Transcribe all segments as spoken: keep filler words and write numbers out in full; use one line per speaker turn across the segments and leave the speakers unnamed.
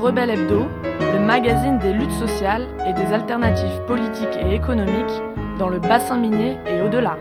Rebelle Hebdo, le magazine des luttes sociales et des alternatives politiques et économiques dans le bassin minier et au-delà.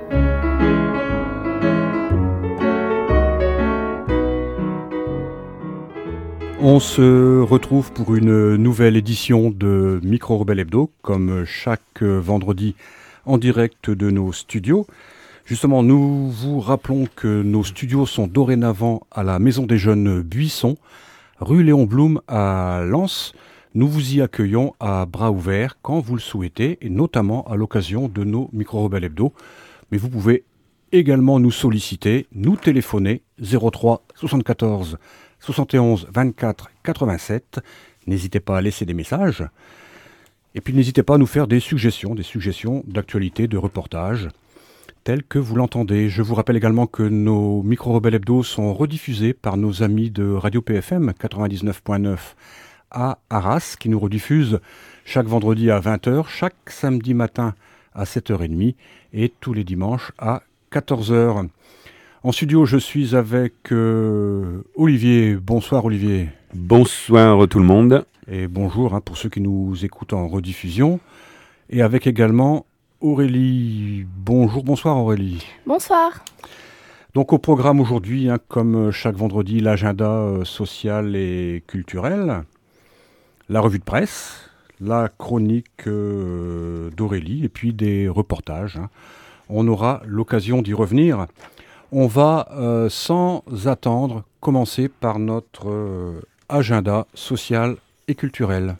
On se retrouve pour une nouvelle édition de Micro Rebelle Hebdo, comme chaque vendredi en direct de nos studios. Justement, nous vous rappelons que nos studios sont dorénavant à la Maison des Jeunes Buissons, rue Léon Blum à Lens. Nous vous y accueillons à bras ouverts quand vous le souhaitez, et notamment à l'occasion de nos Micro Rebelle Hebdo. Mais vous pouvez également nous solliciter, nous téléphoner zéro trois soixante-quatorze soixante et onze vingt-quatre quatre-vingt-sept. N'hésitez pas à laisser des messages. Et puis n'hésitez pas à nous faire des suggestions, des suggestions d'actualité, de reportages, tels que vous l'entendez. Je vous rappelle également que nos Micro-Rebelle Hebdo sont rediffusés par nos amis de Radio P F M quatre-vingt-dix-neuf point neuf à Arras, qui nous rediffusent chaque vendredi à vingt heures, chaque samedi matin à sept heures trente et tous les dimanches à quatorze heures. En studio, je suis avec euh, Olivier. Bonsoir Olivier.
Bonsoir tout le monde.
Et bonjour hein, pour ceux qui nous écoutent en rediffusion. Et avec également Aurélie. Bonjour, bonsoir Aurélie.
Bonsoir.
Donc au programme aujourd'hui, hein, comme chaque vendredi, l'agenda euh, social et culturel, la revue de presse, la chronique euh, d'Aurélie et puis des reportages. Hein. On aura l'occasion d'y revenir. On va, euh, sans attendre, commencer par notre euh, agenda social et culturel.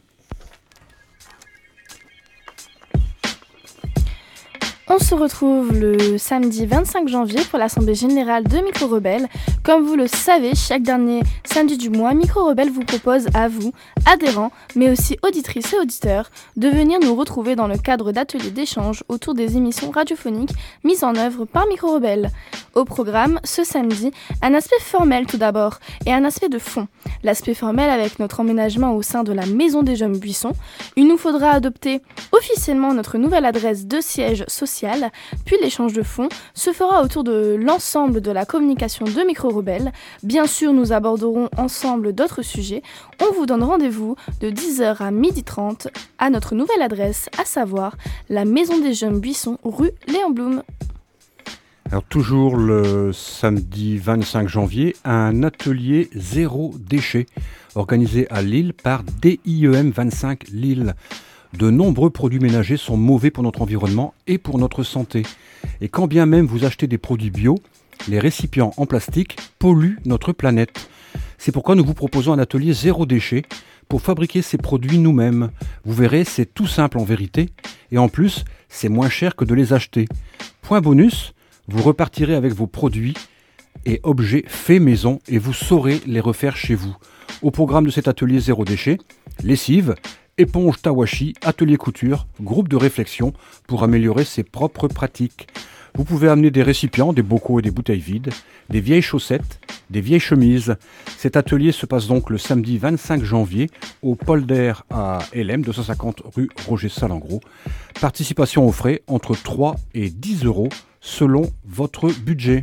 On se retrouve le samedi vingt-cinq janvier pour l'Assemblée Générale de Micro Rebelle. Comme vous le savez, chaque dernier samedi du mois, Micro Rebelle vous propose à vous, adhérents, mais aussi auditrices et auditeurs, de venir nous retrouver dans le cadre d'ateliers d'échange autour des émissions radiophoniques mises en œuvre par Micro Rebelle. Au programme, ce samedi, un aspect formel tout d'abord et un aspect de fond. L'aspect formel avec notre emménagement au sein de la Maison des Jeunes Buissons. Il nous faudra adopter officiellement notre nouvelle adresse de siège social. Puis l'échange de fonds se fera autour de l'ensemble de la communication de Micro Rebelle. Bien sûr, nous aborderons ensemble d'autres sujets. On vous donne rendez-vous de dix heures à midi trente à notre nouvelle adresse, à savoir la Maison des Jeunes Buissons, rue Léon Blum.
Alors toujours le samedi vingt-cinq janvier, un atelier zéro déchet organisé à Lille par D I E M vingt-cinq Lille. De nombreux produits ménagers sont mauvais pour notre environnement et pour notre santé. Et quand bien même vous achetez des produits bio, les récipients en plastique polluent notre planète. C'est pourquoi nous vous proposons un atelier zéro déchet pour fabriquer ces produits nous-mêmes. Vous verrez, c'est tout simple en vérité. Et en plus, c'est moins cher que de les acheter. Point bonus, vous repartirez avec vos produits et objets faits maison et vous saurez les refaire chez vous. Au programme de cet atelier zéro déchet, lessive, éponge Tawashi, atelier couture, groupe de réflexion pour améliorer ses propres pratiques. Vous pouvez amener des récipients, des bocaux et des bouteilles vides, des vieilles chaussettes, des vieilles chemises. Cet atelier se passe donc le samedi vingt-cinq janvier au Polder à L M, deux cent cinquante rue Roger Salengro. Participation aux frais entre trois et dix euros selon votre budget.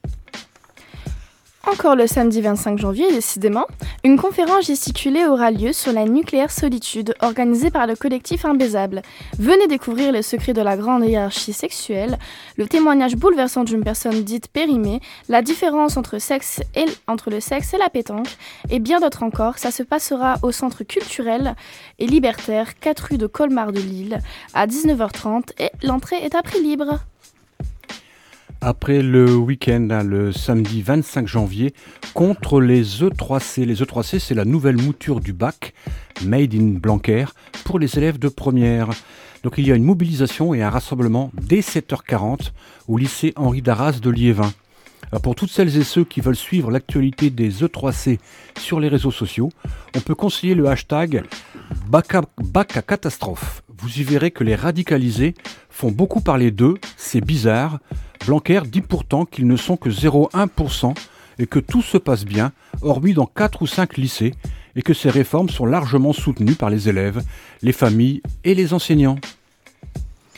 Encore le samedi vingt-cinq janvier, décidément, une conférence gesticulée aura lieu sur la nucléaire solitude organisée par le collectif Imbaisable. Venez découvrir les secrets de la grande hiérarchie sexuelle, le témoignage bouleversant d'une personne dite périmée, la différence entre, sexe et, entre le sexe et la pétanque, et bien d'autres encore. Ça se passera au centre culturel et libertaire quatre rue de Colmar de Lille à dix-neuf heures trente et l'entrée est à prix libre.
Après le week-end, hein, le samedi vingt-cinq janvier, contre les E trois C. Les E trois C, c'est la nouvelle mouture du bac, Made in Blanquer, pour les élèves de première. Donc il y a une mobilisation et un rassemblement dès sept heures quarante au lycée Henri Darras de Liévin. Alors pour toutes celles et ceux qui veulent suivre l'actualité des E trois C sur les réseaux sociaux, on peut conseiller le hashtag bac à, bac à catastrophe. Vous y verrez que les radicalisés font beaucoup parler d'eux, c'est bizarre. Blanquer dit pourtant qu'ils ne sont que zéro virgule un pour cent et que tout se passe bien, hormis dans quatre ou cinq lycées, et que ces réformes sont largement soutenues par les élèves, les familles et les enseignants.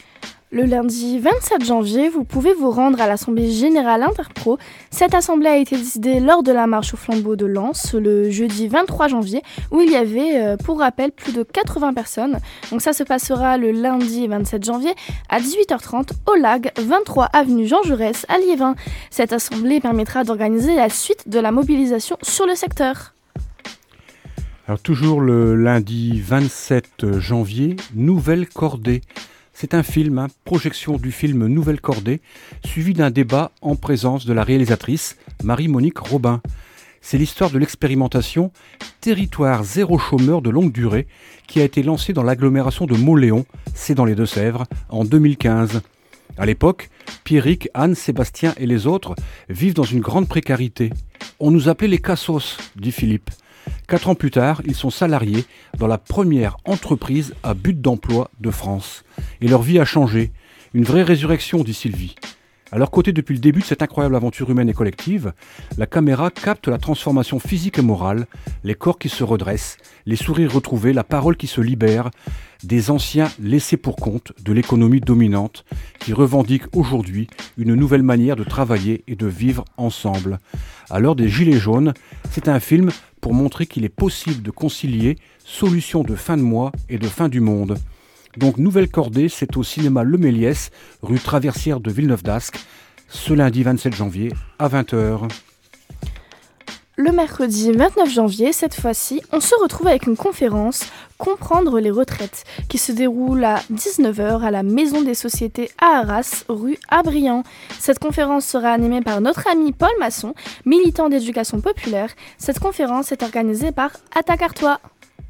Le lundi vingt-sept janvier, vous pouvez vous rendre à l'Assemblée Générale Interpro. Cette assemblée a été décidée lors de la marche au flambeau de Lens le jeudi vingt-trois janvier, où il y avait, euh, pour rappel, plus de quatre-vingts personnes. Donc ça se passera le lundi vingt-sept janvier à dix-huit heures trente au L A G, vingt-trois avenue Jean Jaurès à Liévin. Cette assemblée permettra d'organiser la suite de la mobilisation sur le secteur.
Alors toujours le lundi vingt-sept janvier, Nouvelle Cordée. C'est un film, hein, projection du film Nouvelle Cordée, suivi d'un débat en présence de la réalisatrice Marie-Monique Robin. C'est l'histoire de l'expérimentation Territoire zéro chômeur de longue durée qui a été lancée dans l'agglomération de Mauléon, c'est dans les Deux-Sèvres, en deux mille quinze. À l'époque, Pierrick, Anne, Sébastien et les autres vivent dans une grande précarité. On nous appelait les cassos, dit Philippe. Quatre ans plus tard, ils sont salariés dans la première entreprise à but d'emploi de France. Et leur vie a changé. Une vraie résurrection, dit Sylvie. À leur côté, depuis le début de cette incroyable aventure humaine et collective, la caméra capte la transformation physique et morale, les corps qui se redressent, les sourires retrouvés, la parole qui se libère, des anciens laissés pour compte de l'économie dominante qui revendiquent aujourd'hui une nouvelle manière de travailler et de vivre ensemble. À l'heure des Gilets jaunes, c'est un film pour montrer qu'il est possible de concilier solutions de fin de mois et de fin du monde. Donc Nouvelle Cordée, c'est au cinéma Le Méliès, rue Traversière de Villeneuve-d'Ascq, ce lundi vingt-sept janvier à vingt heures.
Le mercredi vingt-neuf janvier, cette fois-ci, on se retrouve avec une conférence « Comprendre les retraites » qui se déroule à dix-neuf heures à la Maison des Sociétés à Arras, rue Abriand. Cette conférence sera animée par notre ami Paul Masson, militant d'éducation populaire. Cette conférence est organisée par Attaque Artois.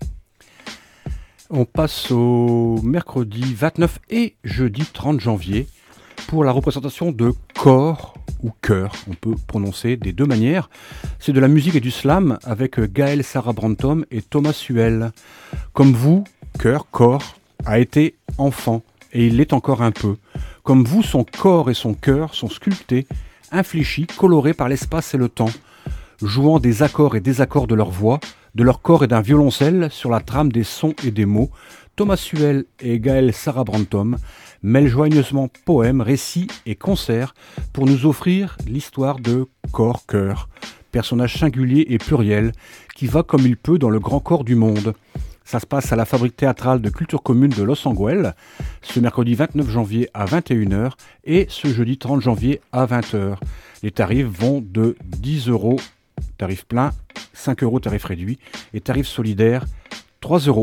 On passe au mercredi vingt-neuf et jeudi trente janvier pour la représentation de corps ou chœur, on peut prononcer des deux manières. C'est de la musique et du slam avec Gaël Sarah Brantom et Thomas Suel. Comme vous, chœur, corps, a été enfant et il l'est encore un peu. Comme vous, son corps et son cœur sont sculptés, infléchis, colorés par l'espace et le temps, jouant des accords et désaccords de leur voix, de leur corps et d'un violoncelle sur la trame des sons et des mots. Thomas Suel et Gaël Sarah Brantom mêlent joyeusement poèmes, récits et concerts pour nous offrir l'histoire de corps-cœur, personnage singulier et pluriel qui va comme il peut dans le grand corps du monde. Ça se passe à la Fabrique théâtrale de culture commune de Los Angeles, ce mercredi vingt-neuf janvier à vingt et une heures et ce jeudi trente janvier à vingt heures. Les tarifs vont de dix euros, tarif plein, cinq euros tarif réduit et tarif solidaire, trois euros.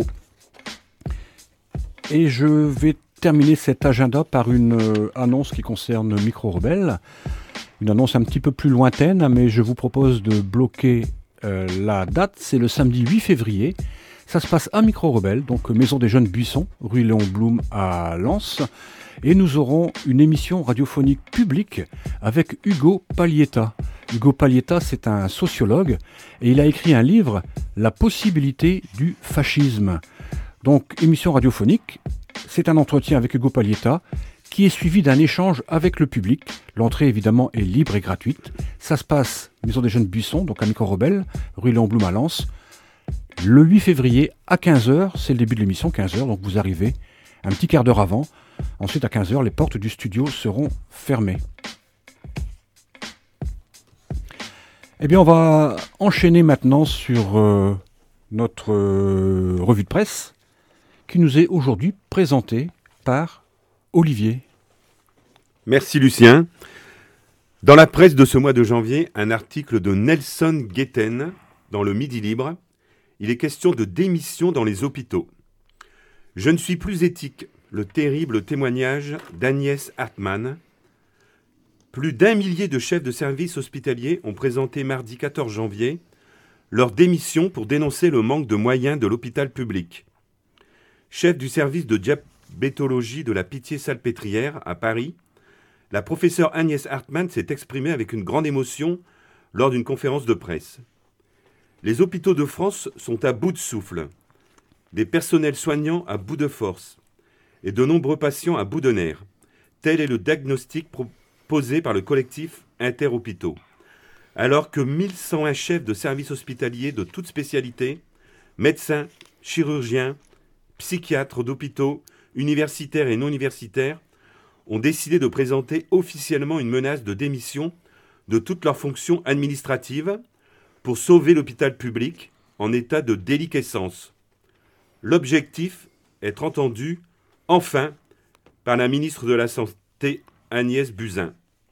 Et je vais terminer cet agenda par une euh, annonce qui concerne Micro Rebelle. Une annonce un petit peu plus lointaine, mais je vous propose de bloquer euh, la date. C'est le samedi huit février. Ça se passe à Micro Rebelle, donc Maison des Jeunes Buissons, rue Léon Blum à Lens. Et nous aurons une émission radiophonique publique avec Hugo Paglietta. Hugo Paglietta, c'est un sociologue et il a écrit un livre, La possibilité du fascisme. Donc, émission radiophonique, c'est un entretien avec Hugo Paglietta qui est suivi d'un échange avec le public. L'entrée, évidemment, est libre et gratuite. Ça se passe, Maison des Jeunes Buissons, donc à Micro Rebelle, rue Léon Blum à Lens. Le huit février à quinze heures, c'est le début de l'émission, quinze heures, donc vous arrivez un petit quart d'heure avant. Ensuite, à quinze heures, les portes du studio seront fermées. Eh bien, on va enchaîner maintenant sur euh, notre euh, revue de presse qui nous est aujourd'hui présentée par Olivier.
Merci Lucien. Dans la presse de ce mois de janvier, un article de Nelson Guetten dans le Midi Libre. Il est question de démission dans les hôpitaux. Je ne suis plus éthique. Le terrible témoignage d'Agnès Hartmann. Plus d'un millier de chefs de services hospitaliers ont présenté mardi quatorze janvier leur démission pour dénoncer le manque de moyens de l'hôpital public. Chef du service de diabétologie de la Pitié-Salpêtrière à Paris, la professeure Agnès Hartmann s'est exprimée avec une grande émotion lors d'une conférence de presse. Les hôpitaux de France sont à bout de souffle, des personnels soignants à bout de force et de nombreux patients à bout de nerfs. Tel est le diagnostic proposé par le collectif Interhôpitaux. Alors que mille cent un chefs de services hospitaliers de toutes spécialités, médecins, chirurgiens, psychiatres d'hôpitaux, universitaires et non universitaires, ont décidé de présenter officiellement une menace de démission de toutes leurs fonctions administratives pour sauver l'hôpital public en état de déliquescence. L'objectif, être entendu, enfin, par la ministre de la Santé, Agnès Buzyn.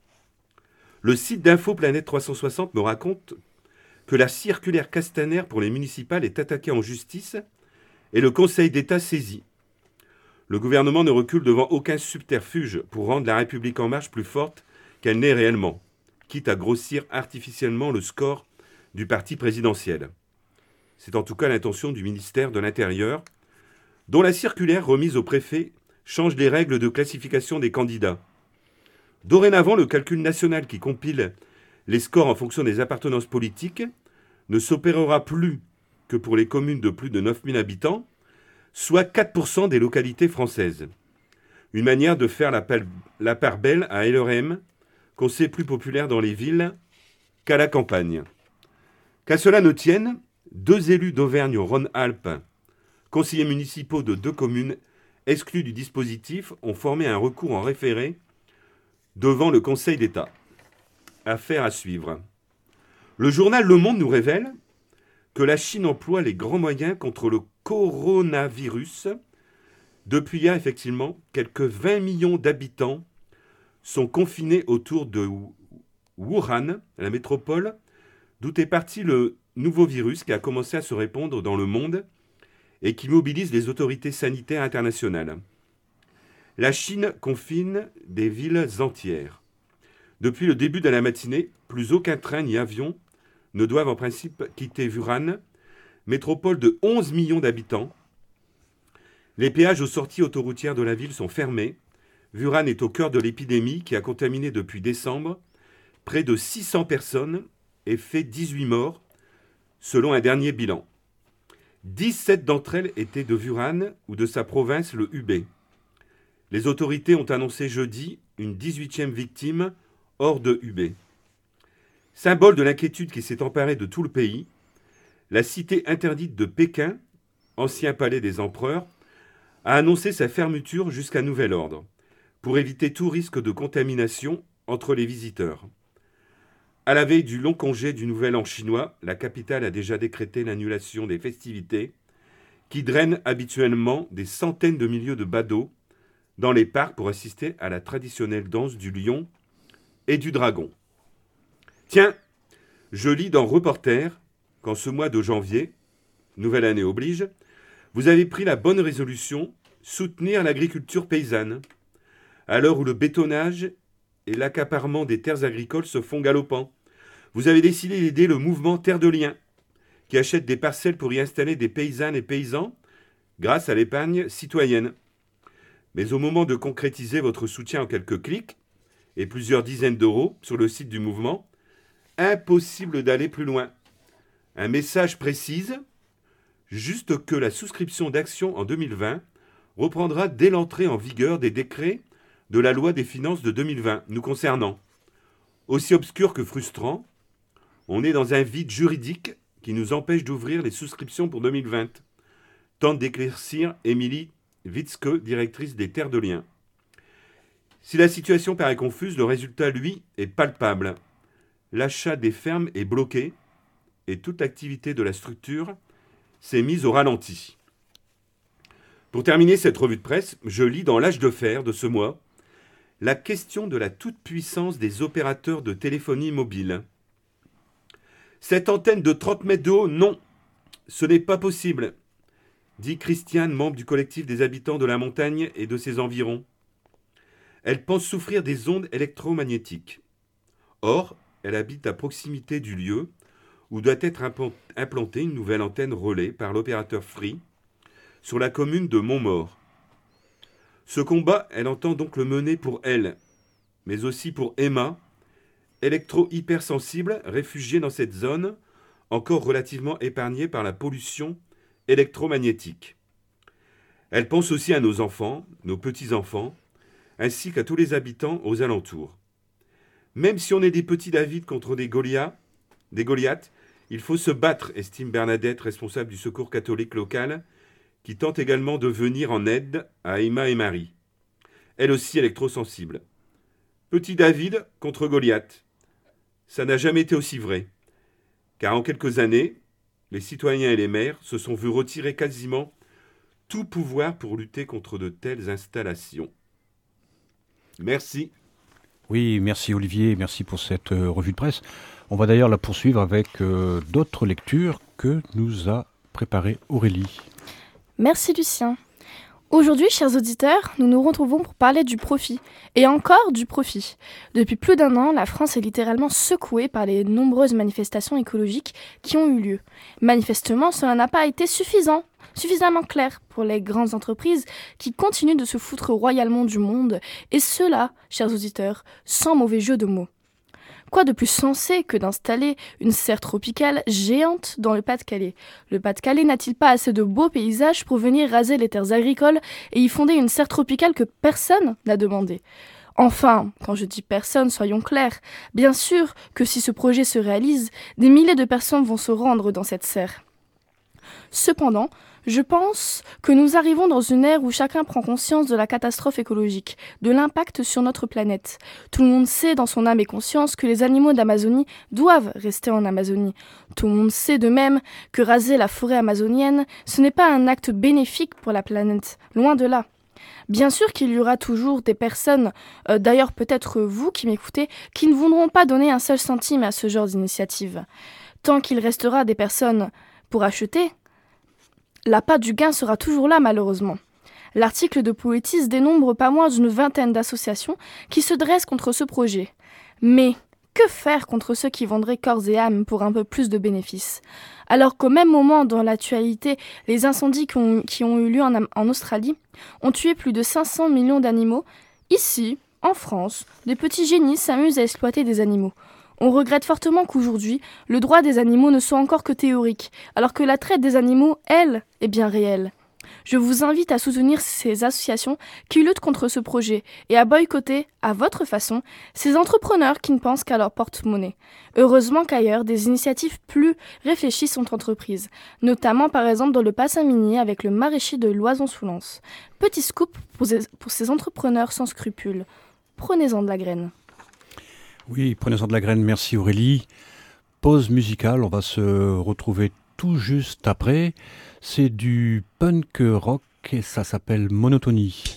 Le site d'Info Planète trois cent soixante me raconte que la circulaire Castaner pour les municipales est attaquée en justice et le Conseil d'État saisi. Le gouvernement ne recule devant aucun subterfuge pour rendre la République en marche plus forte qu'elle n'est réellement, quitte à grossir artificiellement le score du parti présidentiel. C'est en tout cas l'intention du ministère de l'Intérieur, dont la circulaire remise au préfet change les règles de classification des candidats. Dorénavant, le calcul national qui compile les scores en fonction des appartenances politiques ne s'opérera plus que pour les communes de plus de neuf mille habitants, soit quatre pour cent des localités françaises. Une manière de faire la, la part belle à L R M, qu'on sait plus populaire dans les villes qu'à la campagne. Qu'à cela ne tienne, deux élus d'Auvergne-Rhône-Alpes, conseillers municipaux de deux communes exclus du dispositif, ont formé un recours en référé devant le Conseil d'État. Affaire à suivre. Le journal Le Monde nous révèle que la Chine emploie les grands moyens contre le coronavirus. Depuis hier, effectivement, quelques vingt millions d'habitants sont confinés autour de Wuhan, la métropole, d'où est parti le nouveau virus qui a commencé à se répandre dans le monde et qui mobilise les autorités sanitaires internationales. La Chine confine des villes entières. Depuis le début de la matinée, plus aucun train ni avion ne doivent en principe quitter Wuhan, métropole de onze millions d'habitants. Les péages aux sorties autoroutières de la ville sont fermés. Wuhan est au cœur de l'épidémie qui a contaminé depuis décembre près de six cents personnes et fait dix-huit morts, selon un dernier bilan. dix-sept d'entre elles étaient de Wuhan ou de sa province, le Hubei. Les autorités ont annoncé jeudi une dix-huitième victime hors de Hubei. Symbole de l'inquiétude qui s'est emparée de tout le pays, la cité interdite de Pékin, ancien palais des empereurs, a annoncé sa fermeture jusqu'à nouvel ordre, pour éviter tout risque de contamination entre les visiteurs. À la veille du long congé du Nouvel An chinois, la capitale a déjà décrété l'annulation des festivités qui drainent habituellement des centaines de milliers de badauds dans les parcs pour assister à la traditionnelle danse du lion et du dragon. Tiens, je lis dans Reporter qu'en ce mois de janvier, nouvelle année oblige, vous avez pris la bonne résolution, soutenir l'agriculture paysanne, à l'heure où le bétonnage et l'accaparement des terres agricoles se font galopants. Vous avez décidé d'aider le mouvement Terre de Liens, qui achète des parcelles pour y installer des paysannes et paysans grâce à l'épargne citoyenne. Mais au moment de concrétiser votre soutien en quelques clics et plusieurs dizaines d'euros sur le site du mouvement, impossible d'aller plus loin. Un message précise, juste que la souscription d'actions en deux mille vingt reprendra dès l'entrée en vigueur des décrets de la loi des finances de deux mille vingt, nous concernant. Aussi obscur que frustrant, on est dans un vide juridique qui nous empêche d'ouvrir les souscriptions pour deux mille vingt. Tente d'éclaircir Émilie Witzke, directrice des Terres de Liens. Si la situation paraît confuse, le résultat, lui, est palpable. L'achat des fermes est bloqué et toute l'activité de la structure s'est mise au ralenti. Pour terminer cette revue de presse, je lis dans l'Âge de fer de ce mois la question de la toute-puissance des opérateurs de téléphonie mobile. Cette antenne de trente mètres de haut, non, ce n'est pas possible, dit Christiane, membre du collectif des habitants de la montagne et de ses environs. Elle pense souffrir des ondes électromagnétiques. Or, elle habite à proximité du lieu où doit être implantée une nouvelle antenne relais par l'opérateur Free sur la commune de Montmaur. Ce combat, elle entend donc le mener pour elle, mais aussi pour Emma, électro-hypersensible, réfugiée dans cette zone, encore relativement épargnée par la pollution électromagnétique. Elle pense aussi à nos enfants, nos petits-enfants, ainsi qu'à tous les habitants aux alentours. Même si on est des petits David contre des Goliaths, des Goliaths, il faut se battre, estime Bernadette, responsable du secours catholique local, qui tente également de venir en aide à Emma et Marie. elle aussi électrosensible. Petit David contre Goliath. Ça n'a jamais été aussi vrai. Car en quelques années, les citoyens et les maires se sont vus retirer quasiment tout pouvoir pour lutter contre de telles installations. Merci.
Oui, merci Olivier, merci pour cette euh, revue de presse. On va d'ailleurs la poursuivre avec euh, d'autres lectures que nous a préparées Aurélie.
Merci Lucien. Aujourd'hui, chers auditeurs, nous nous retrouvons pour parler du profit, et encore du profit. Depuis plus d'un an, la France est littéralement secouée par les nombreuses manifestations écologiques qui ont eu lieu. Manifestement, cela n'a pas été suffisant, suffisamment clair pour les grandes entreprises qui continuent de se foutre royalement du monde, et cela, chers auditeurs, sans mauvais jeu de mots. Quoi de plus sensé que d'installer une serre tropicale géante dans le Pas-de-Calais ? Le Pas-de-Calais n'a-t-il pas assez de beaux paysages pour venir raser les terres agricoles et y fonder une serre tropicale que personne n'a demandé ? Enfin, quand je dis personne, soyons clairs, bien sûr que si ce projet se réalise, des milliers de personnes vont se rendre dans cette serre. Cependant, je pense que nous arrivons dans une ère où chacun prend conscience de la catastrophe écologique, de l'impact sur notre planète. Tout le monde sait dans son âme et conscience que les animaux d'Amazonie doivent rester en Amazonie. Tout le monde sait de même que raser la forêt amazonienne, ce n'est pas un acte bénéfique pour la planète, loin de là. Bien sûr qu'il y aura toujours des personnes, euh, d'ailleurs peut-être vous qui m'écoutez, qui ne voudront pas donner un seul centime à ce genre d'initiative. Tant qu'il restera des personnes pour acheter, l'appât du gain sera toujours là malheureusement. L'article de Poétis dénombre pas moins d'une vingtaine d'associations qui se dressent contre ce projet. Mais que faire contre ceux qui vendraient corps et âme pour un peu plus de bénéfices ? Alors qu'au même moment dans l'actualité, les incendies qui ont, qui ont eu lieu en, en Australie ont tué plus de cinq cents millions d'animaux, ici, en France, des petits génies s'amusent à exploiter des animaux. On regrette fortement qu'aujourd'hui, le droit des animaux ne soit encore que théorique, alors que la traite des animaux, elle, est bien réelle. Je vous invite à soutenir ces associations qui luttent contre ce projet et à boycotter, à votre façon, ces entrepreneurs qui ne pensent qu'à leur porte-monnaie. Heureusement qu'ailleurs, des initiatives plus réfléchies sont entreprises, notamment par exemple dans le bassin minier avec le maraîcher de Loison-sous-Lens. Petit scoop pour ces entrepreneurs sans scrupules. Prenez-en de la graine.
Oui, prenez-en de la graine, merci Aurélie. Pause musicale, on va se retrouver tout juste après. C'est du punk rock et ça s'appelle Monotonie.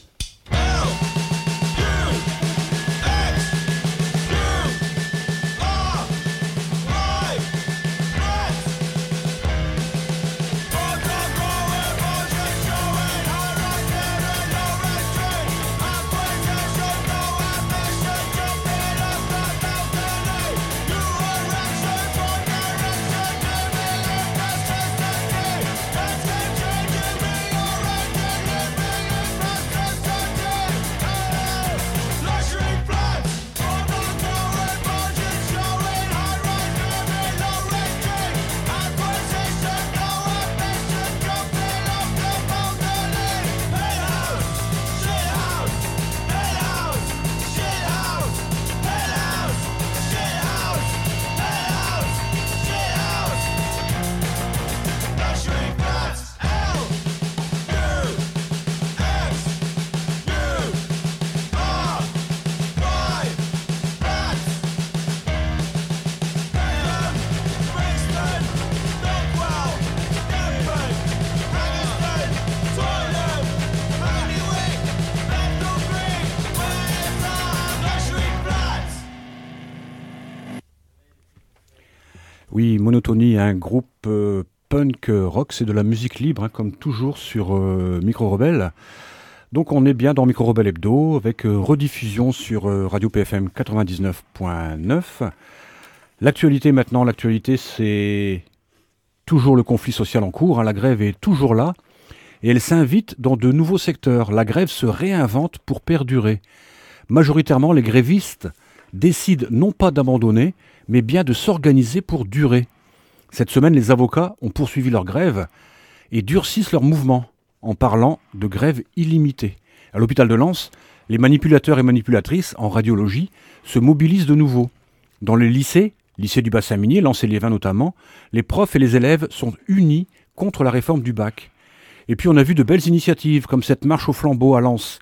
Oui, Monotonie, un groupe euh, punk rock, c'est de la musique libre, hein, comme toujours sur euh, Micro Rebelle. Donc on est bien dans Micro Rebelle Hebdo, avec euh, rediffusion sur euh, Radio P F M quatre-vingt-dix-neuf point neuf. L'actualité maintenant, l'actualité c'est toujours le conflit social en cours, hein, la grève est toujours là, et elle s'invite dans de nouveaux secteurs. La grève se réinvente pour perdurer. Majoritairement, les grévistes décident non pas d'abandonner, mais bien de s'organiser pour durer. Cette semaine, les avocats ont poursuivi leur grève et durcissent leur mouvement en parlant de grève illimitée. À l'hôpital de Lens, les manipulateurs et manipulatrices en radiologie se mobilisent de nouveau. Dans les lycées, lycée du bassin minier, Lens et Liévin notamment, les profs et les élèves sont unis contre la réforme du bac. Et puis on a vu de belles initiatives comme cette marche au flambeau à Lens,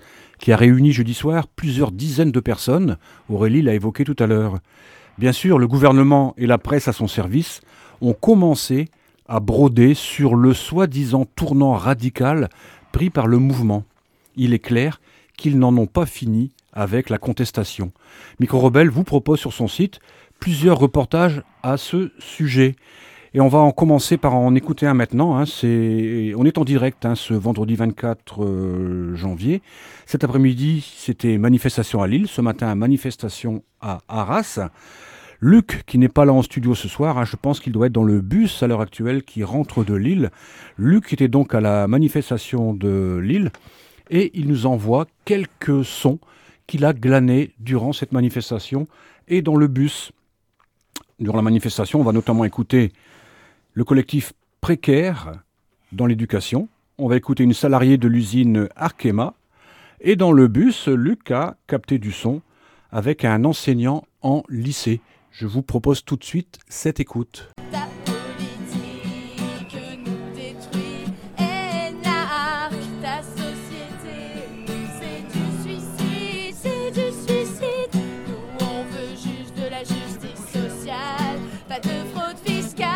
qui a réuni jeudi soir plusieurs dizaines de personnes. Aurélie l'a évoqué tout à l'heure. Bien sûr, le gouvernement et la presse à son service ont commencé à broder sur le soi-disant tournant radical pris par le mouvement. Il est clair qu'ils n'en ont pas fini avec la contestation. Micro-Rebelle vous propose sur son site plusieurs reportages à ce sujet. Et on va en commencer par en écouter un maintenant. Hein. C'est... On est en direct hein, ce vendredi vingt-quatre euh, janvier. Cet après-midi, c'était manifestation à Lille. Ce matin, manifestation à Arras. Luc, qui n'est pas là en studio ce soir, hein, je pense qu'il doit être dans le bus à l'heure actuelle qui rentre de Lille. Luc était donc à la manifestation de Lille et il nous envoie quelques sons qu'il a glanés durant cette manifestation et dans le bus. Durant la manifestation, on va notamment écouter le collectif Précaire dans l'éducation. On va écouter une salariée de l'usine Arkema. Et dans le bus, Luc a capté du son avec un enseignant en lycée. Je vous propose tout de suite cette écoute.
Ta politique nous détruit et narque ta société. C'est du suicide, c'est du suicide. Nous on veut juste de la justice sociale, pas de fraude fiscale.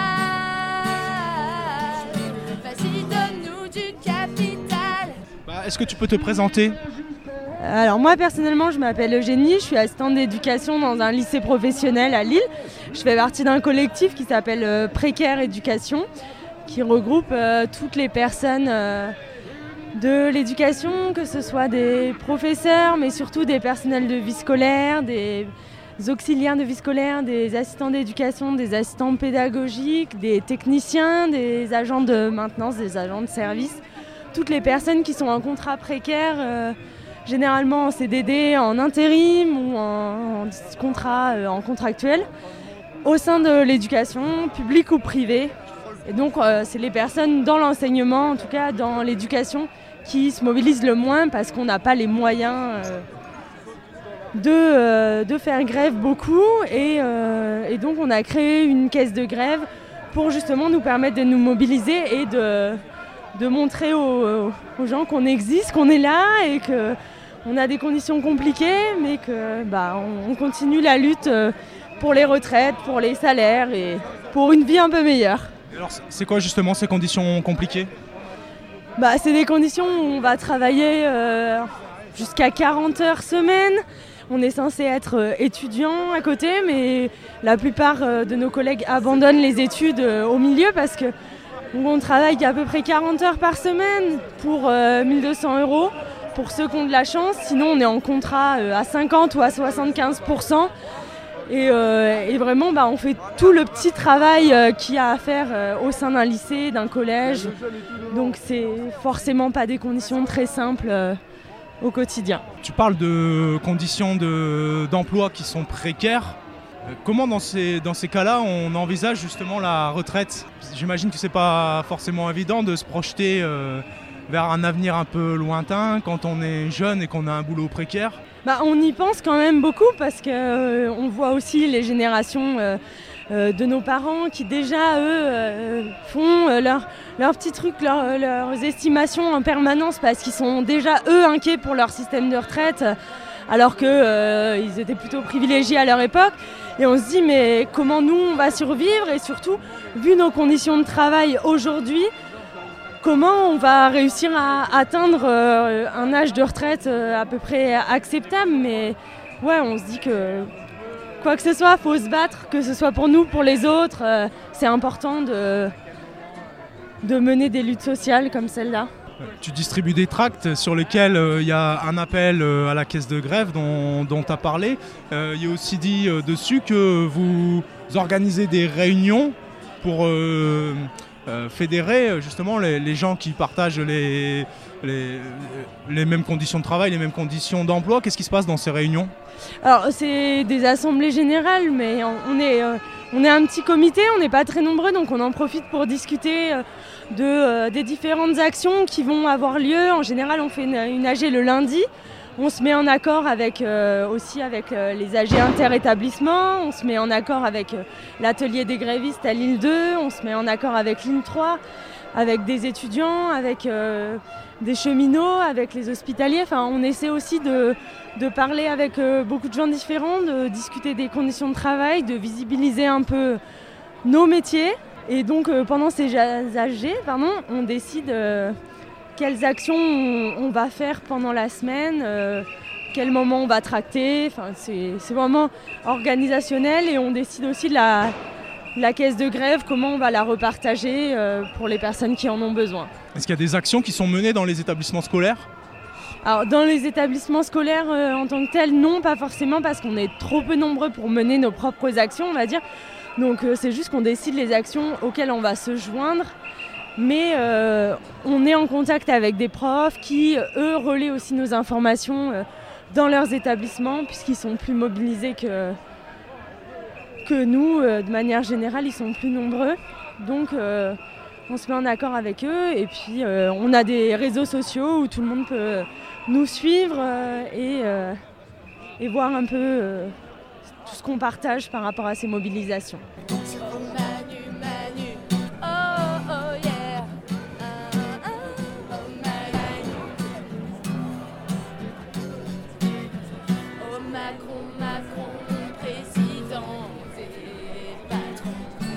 Vas-y, donne-nous du capital.
Bah, est-ce que tu peux te présenter ?
Alors moi personnellement je m'appelle Eugénie, je suis assistante d'éducation dans un lycée professionnel à Lille. Je fais partie d'un collectif qui s'appelle euh, Précaire Éducation, qui regroupe euh, toutes les personnes euh, de l'éducation, que ce soit des professeurs, mais surtout des personnels de vie scolaire, des auxiliaires de vie scolaire, des assistants d'éducation, des assistants pédagogiques, des techniciens, des agents de maintenance, des agents de service. Toutes les personnes qui sont en contrat précaire, euh, généralement en C D D, en intérim ou en, en contrat euh, en contractuel, au sein de l'éducation, publique ou privée. Et donc euh, c'est les personnes dans l'enseignement, en tout cas dans l'éducation, qui se mobilisent le moins parce qu'on n'a pas les moyens euh, de, euh, de faire grève beaucoup. Et, euh, et donc on a créé une caisse de grève pour justement nous permettre de nous mobiliser et de, de montrer aux, aux gens qu'on existe, qu'on est là et que on a des conditions compliquées, mais que bah, on, on continue la lutte pour les retraites, pour les salaires et pour une vie un peu meilleure.
Alors, c'est quoi justement ces conditions compliquées ?
Bah, c'est des conditions où on va travailler euh, jusqu'à quarante heures semaine. On est censé être étudiant à côté, mais la plupart de nos collègues abandonnent les études au milieu parce que on travaille à peu près quarante heures par semaine pour euh, mille deux cents euros. Pour ceux qui ont de la chance, sinon on est en contrat à cinquante ou à soixante-quinze pour cent. Et, euh, et vraiment, bah, on fait tout le petit travail euh, qu'il y a à faire euh, au sein d'un lycée, d'un collège. Donc c'est forcément pas des conditions très simples euh, au quotidien.
Tu parles de conditions de, d'emploi qui sont précaires. Comment dans ces, dans ces cas-là on envisage justement la retraite ? J'imagine que c'est pas forcément évident de se projeter euh, vers un avenir un peu lointain quand on est jeune et qu'on a un boulot précaire.
Bah, on y pense quand même beaucoup parce qu'on euh, voit aussi les générations euh, euh, de nos parents qui déjà eux euh, font euh, leurs leur petits trucs, leur, leurs estimations en permanence parce qu'ils sont déjà eux inquiets pour leur système de retraite alors qu'ils euh, étaient plutôt privilégiés à leur époque. Et on se dit mais comment nous on va survivre et surtout vu nos conditions de travail aujourd'hui, comment on va réussir à atteindre euh, un âge de retraite euh, à peu près acceptable. Mais ouais, on se dit que quoi que ce soit, il faut se battre, que ce soit pour nous, pour les autres. Euh, c'est important de, de mener des luttes sociales comme celle-là.
Tu distribues des tracts sur lesquels il euh, y a un appel euh, à la caisse de grève dont tu as parlé. Il euh, y a aussi dit euh, dessus que vous organisez des réunions pour euh, euh, fédérer justement les, les gens qui partagent les, les, les mêmes conditions de travail, les mêmes conditions d'emploi. Qu'est-ce qui se passe dans ces réunions ?
Alors c'est des assemblées générales, mais on est, euh, on est un petit comité, on n'est pas très nombreux, donc on en profite pour discuter euh, de, euh, des différentes actions qui vont avoir lieu. En général, on fait une, une A G le lundi, On se met en accord avec, euh, aussi avec euh, les A G inter-établissements, on se met en accord avec euh, l'atelier des grévistes à Lille deux, on se met en accord avec Lille trois, avec des étudiants, avec euh, des cheminots, avec les hospitaliers. Enfin, on essaie aussi de, de parler avec euh, beaucoup de gens différents, de discuter des conditions de travail, de visibiliser un peu nos métiers. Et donc euh, pendant ces A G, pardon, on décide euh, quelles actions on, on va faire pendant la semaine, euh, quel moment on va tracter. Enfin, c'est, c'est vraiment organisationnel et on décide aussi de la, la caisse de grève, comment on va la repartager euh, pour les personnes qui en ont besoin.
Est-ce qu'il y a des actions qui sont menées dans les établissements scolaires ?
Alors dans les établissements scolaires euh, en tant que tels, non, pas forcément parce qu'on est trop peu nombreux pour mener nos propres actions, on va dire. Donc euh, c'est juste qu'on décide les actions auxquelles on va se joindre. Mais euh, on est en contact avec des profs qui, eux, relaient aussi nos informations euh, dans leurs établissements puisqu'ils sont plus mobilisés que, que nous. Euh, de manière générale, ils sont plus nombreux. Donc euh, on se met en accord avec eux et puis euh, on a des réseaux sociaux où tout le monde peut nous suivre euh, et, euh, et voir un peu euh, tout ce qu'on partage par rapport à ces mobilisations.
Manu, Manu, oh, oh yeah. Ah, ah, oh, Manu. Oh Macron, Macron, président des patrons.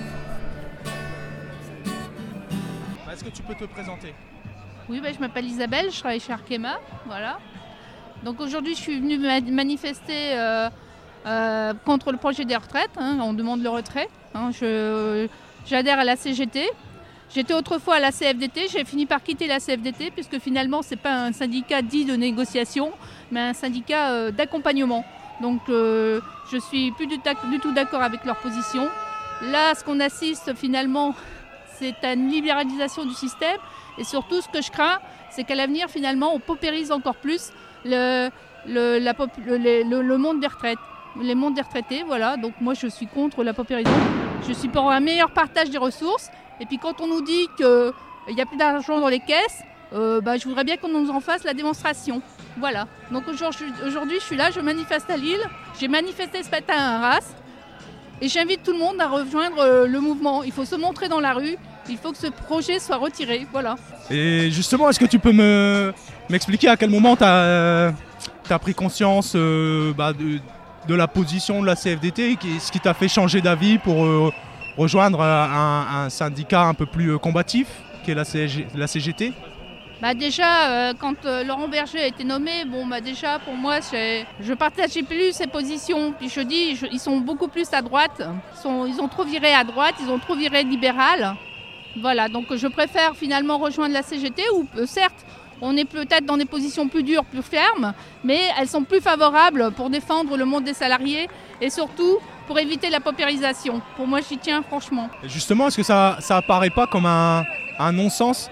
Est-ce que tu peux te présenter ?
Oui, bah, je m'appelle Isabelle, je travaille chez Arkema, voilà. Donc aujourd'hui, je suis venue ma- manifester euh, euh, contre le projet des retraites. Hein, on demande le retrait. Hein, je, j'adhère à la C G T. J'étais autrefois à la C F D T. J'ai fini par quitter la C F D T puisque finalement, c'est pas un syndicat dit de négociation, mais un syndicat euh, d'accompagnement. Donc, euh, je suis plus du, ta- du tout d'accord avec leur position. Là, ce qu'on assiste finalement, c'est à une libéralisation du système. Et surtout, ce que je crains, c'est qu'à l'avenir, finalement, on paupérise encore plus le, le, la pop- le, le, le monde des retraites, les mondes des retraités. Voilà. Donc moi, je suis contre la paupérisation. Je suis pour un meilleur partage des ressources. Et puis quand on nous dit qu'il n'y a plus d'argent dans les caisses, euh, bah, je voudrais bien qu'on nous en fasse la démonstration. Voilà. Donc aujourd'hui, aujourd'hui, je suis là, je manifeste à Lille. J'ai manifesté ce matin à Arras. Et j'invite tout le monde à rejoindre euh, le mouvement. Il faut se montrer dans la rue. Il faut que ce projet soit retiré, voilà.
Et justement, est-ce que tu peux me, m'expliquer à quel moment tu as euh, pris conscience euh, bah, de, de la position de la C F D T, et ce qui t'a fait changer d'avis pour euh, rejoindre un, un syndicat un peu plus combatif, qui est la, C G, la C G T ?
Bah déjà, euh, quand euh, Laurent Berger a été nommé, bon bah déjà pour moi, c'est, je partageais plus ses positions. Puis je dis, je, ils sont beaucoup plus à droite. Ils, sont, ils ont trop viré à droite, ils ont trop viré libéral. Voilà, donc je préfère finalement rejoindre la C G T où euh, certes, on est peut-être dans des positions plus dures, plus fermes, mais elles sont plus favorables pour défendre le monde des salariés et surtout pour éviter la paupérisation. Pour moi, j'y tiens franchement.
Et justement, est-ce que ça ça apparaît pas comme un, un non-sens,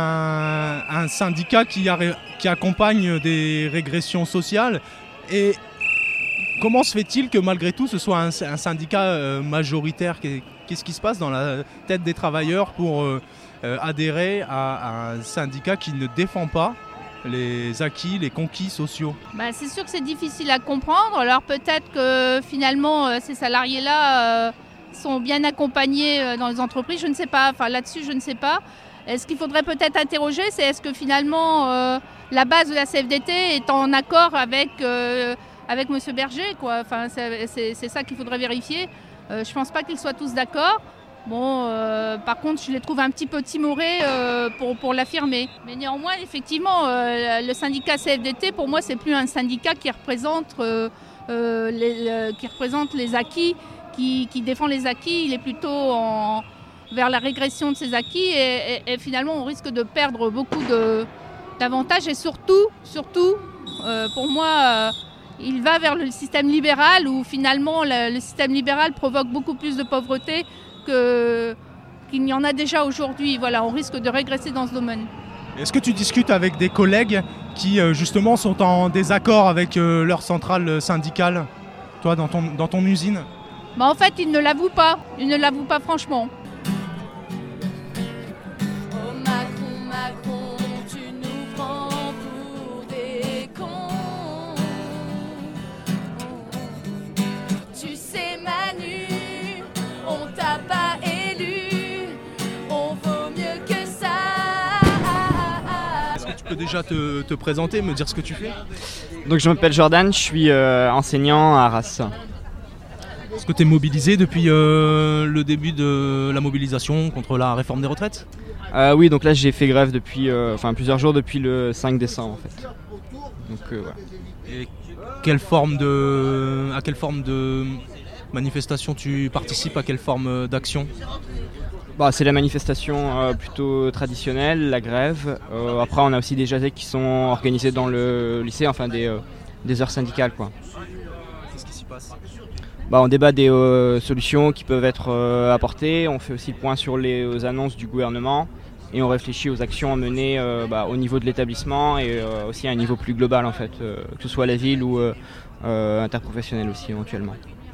un, un syndicat qui, a, qui accompagne des régressions sociales ? Et comment se fait-il que malgré tout, ce soit un, un syndicat euh, majoritaire ? Qu'est-ce qui se passe dans la tête des travailleurs pour euh, euh, adhérer à, à un syndicat qui ne défend pas les acquis, les conquis sociaux ?
Bah, c'est sûr que c'est difficile à comprendre. Alors peut-être que finalement, euh, ces salariés-là euh, sont bien accompagnés euh, dans les entreprises. Je ne sais pas. Enfin, là-dessus, je ne sais pas. Et ce qu'il faudrait peut-être interroger, c'est est-ce que finalement, euh, la base de la C F D T est en accord avec, euh, avec M. Berger, quoi. Enfin, c'est, c'est, c'est ça qu'il faudrait vérifier. Euh, je ne pense pas qu'ils soient tous d'accord. Bon, euh, par contre, je les trouve un petit peu timorés euh, pour, pour l'affirmer. Mais néanmoins, effectivement, euh, le syndicat C F D T, pour moi, c'est plus un syndicat qui représente, euh, euh, les, le, qui représente les acquis, qui, qui défend les acquis. Il est plutôt en, vers la régression de ces acquis et, et, et finalement, on risque de perdre beaucoup de, d'avantages. Et surtout, surtout, euh, pour moi... Euh, il va vers le système libéral où finalement le, le système libéral provoque beaucoup plus de pauvreté que, qu'il n'y en a déjà aujourd'hui. Voilà, on risque de régresser dans ce domaine.
Est-ce que tu discutes avec des collègues qui justement sont en désaccord avec leur centrale syndicale, toi dans ton, dans ton usine ?
Bah en fait, ils ne l'avouent pas. Ils ne l'avouent pas franchement.
Oh Macron, Macron, tu nous prends pour des cons.
déjà te, te présenter, me dire ce que tu fais?
Donc je m'appelle Jordan, je suis euh, enseignant à Arras.
Est-ce que tu es mobilisé depuis euh, le début de la mobilisation contre la réforme des retraites?
euh, Oui, donc là j'ai fait grève depuis, euh, enfin plusieurs jours depuis le cinq décembre en fait. Donc euh, voilà.
Et quelle forme de, à quelle forme de manifestation tu participes, à quelle forme d'action?
Bah, c'est la manifestation euh, plutôt traditionnelle, la grève. Euh, après on a aussi des jazés qui sont organisés dans le lycée, enfin des, euh, des heures syndicales quoi.
Qu'est-ce qui s'y passe?
Bah, on débat des euh, solutions qui peuvent être euh, apportées, on fait aussi le point sur les euh, annonces du gouvernement et on réfléchit aux actions à mener euh, bah, au niveau de l'établissement et euh, aussi à un niveau plus global en fait, euh, que ce soit la ville ou euh, euh, interprofessionnel aussi éventuellement.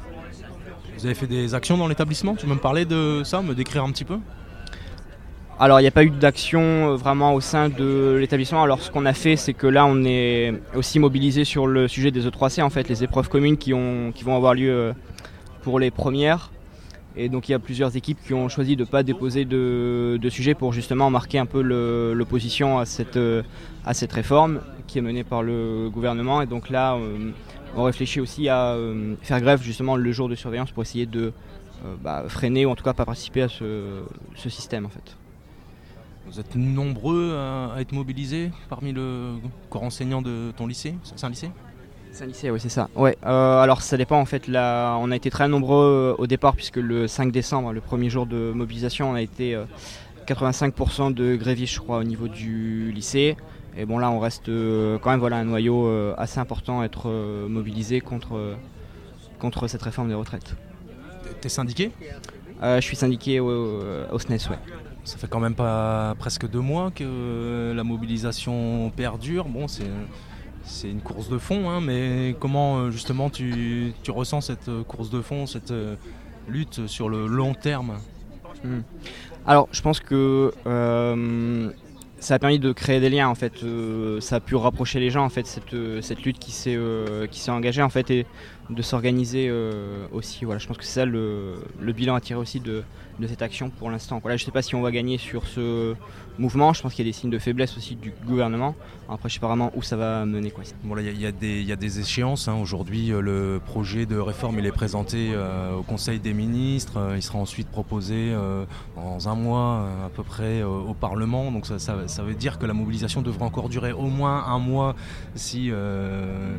Vous avez fait des actions dans l'établissement? Tu peux me parler de ça, me décrire un petit peu?
Alors il n'y a pas eu d'action vraiment au sein de l'établissement. Alors ce qu'on a fait, c'est que là on est aussi mobilisé sur le sujet des E trois C, en fait, les épreuves communes qui, ont, qui vont avoir lieu pour les premières. Et donc il y a plusieurs équipes qui ont choisi de ne pas déposer de, de sujet pour justement marquer un peu le, l'opposition à cette, à cette réforme qui est menée par le gouvernement. Et donc là euh, on réfléchit aussi à euh, faire grève justement le jour de surveillance pour essayer de euh, bah, freiner ou en tout cas pas participer à ce, ce système en fait.
Vous êtes nombreux à être mobilisés parmi le corps enseignant de ton lycée? C'est un lycée?
C'est un lycée, oui, c'est ça. Ouais, euh, alors ça dépend en fait. Là, on a été très nombreux au départ puisque le cinq décembre, le premier jour de mobilisation, on a été euh, quatre-vingt-cinq pour cent de grévistes, je crois, au niveau du lycée. Et bon là, on reste euh, quand même voilà, un noyau euh, assez important à être euh, mobilisé contre, euh, contre cette réforme des retraites.
T'es syndiqué?
euh, Je suis syndiqué au, au S N E S, ouais.
Ça fait quand même pas presque deux mois que la mobilisation perdure. Bon, c'est, c'est une course de fond, hein, mais comment justement tu, tu ressens cette course de fond, cette lutte sur le long terme?
mmh. Alors, je pense que euh, ça a permis de créer des liens en fait. Euh, ça a pu rapprocher les gens en fait, cette, cette lutte qui s'est, euh, qui s'est engagée en fait, et de s'organiser euh, aussi. Voilà, je pense que c'est ça le, le bilan à tirer aussi de, de cette action pour l'instant. Voilà, je ne sais pas si on va gagner sur ce mouvement. Je pense qu'il y a des signes de faiblesse aussi du gouvernement. Après, je ne sais pas vraiment où ça va mener, quoi.
Bon, là, il y, y, y a des échéances. Hein. Aujourd'hui, euh, le projet de réforme il est présenté euh, au Conseil des ministres. Euh, il sera ensuite proposé euh, dans un mois euh, à peu près euh, au Parlement. Donc ça, ça, ça veut dire que la mobilisation devrait encore durer au moins un mois si... Euh,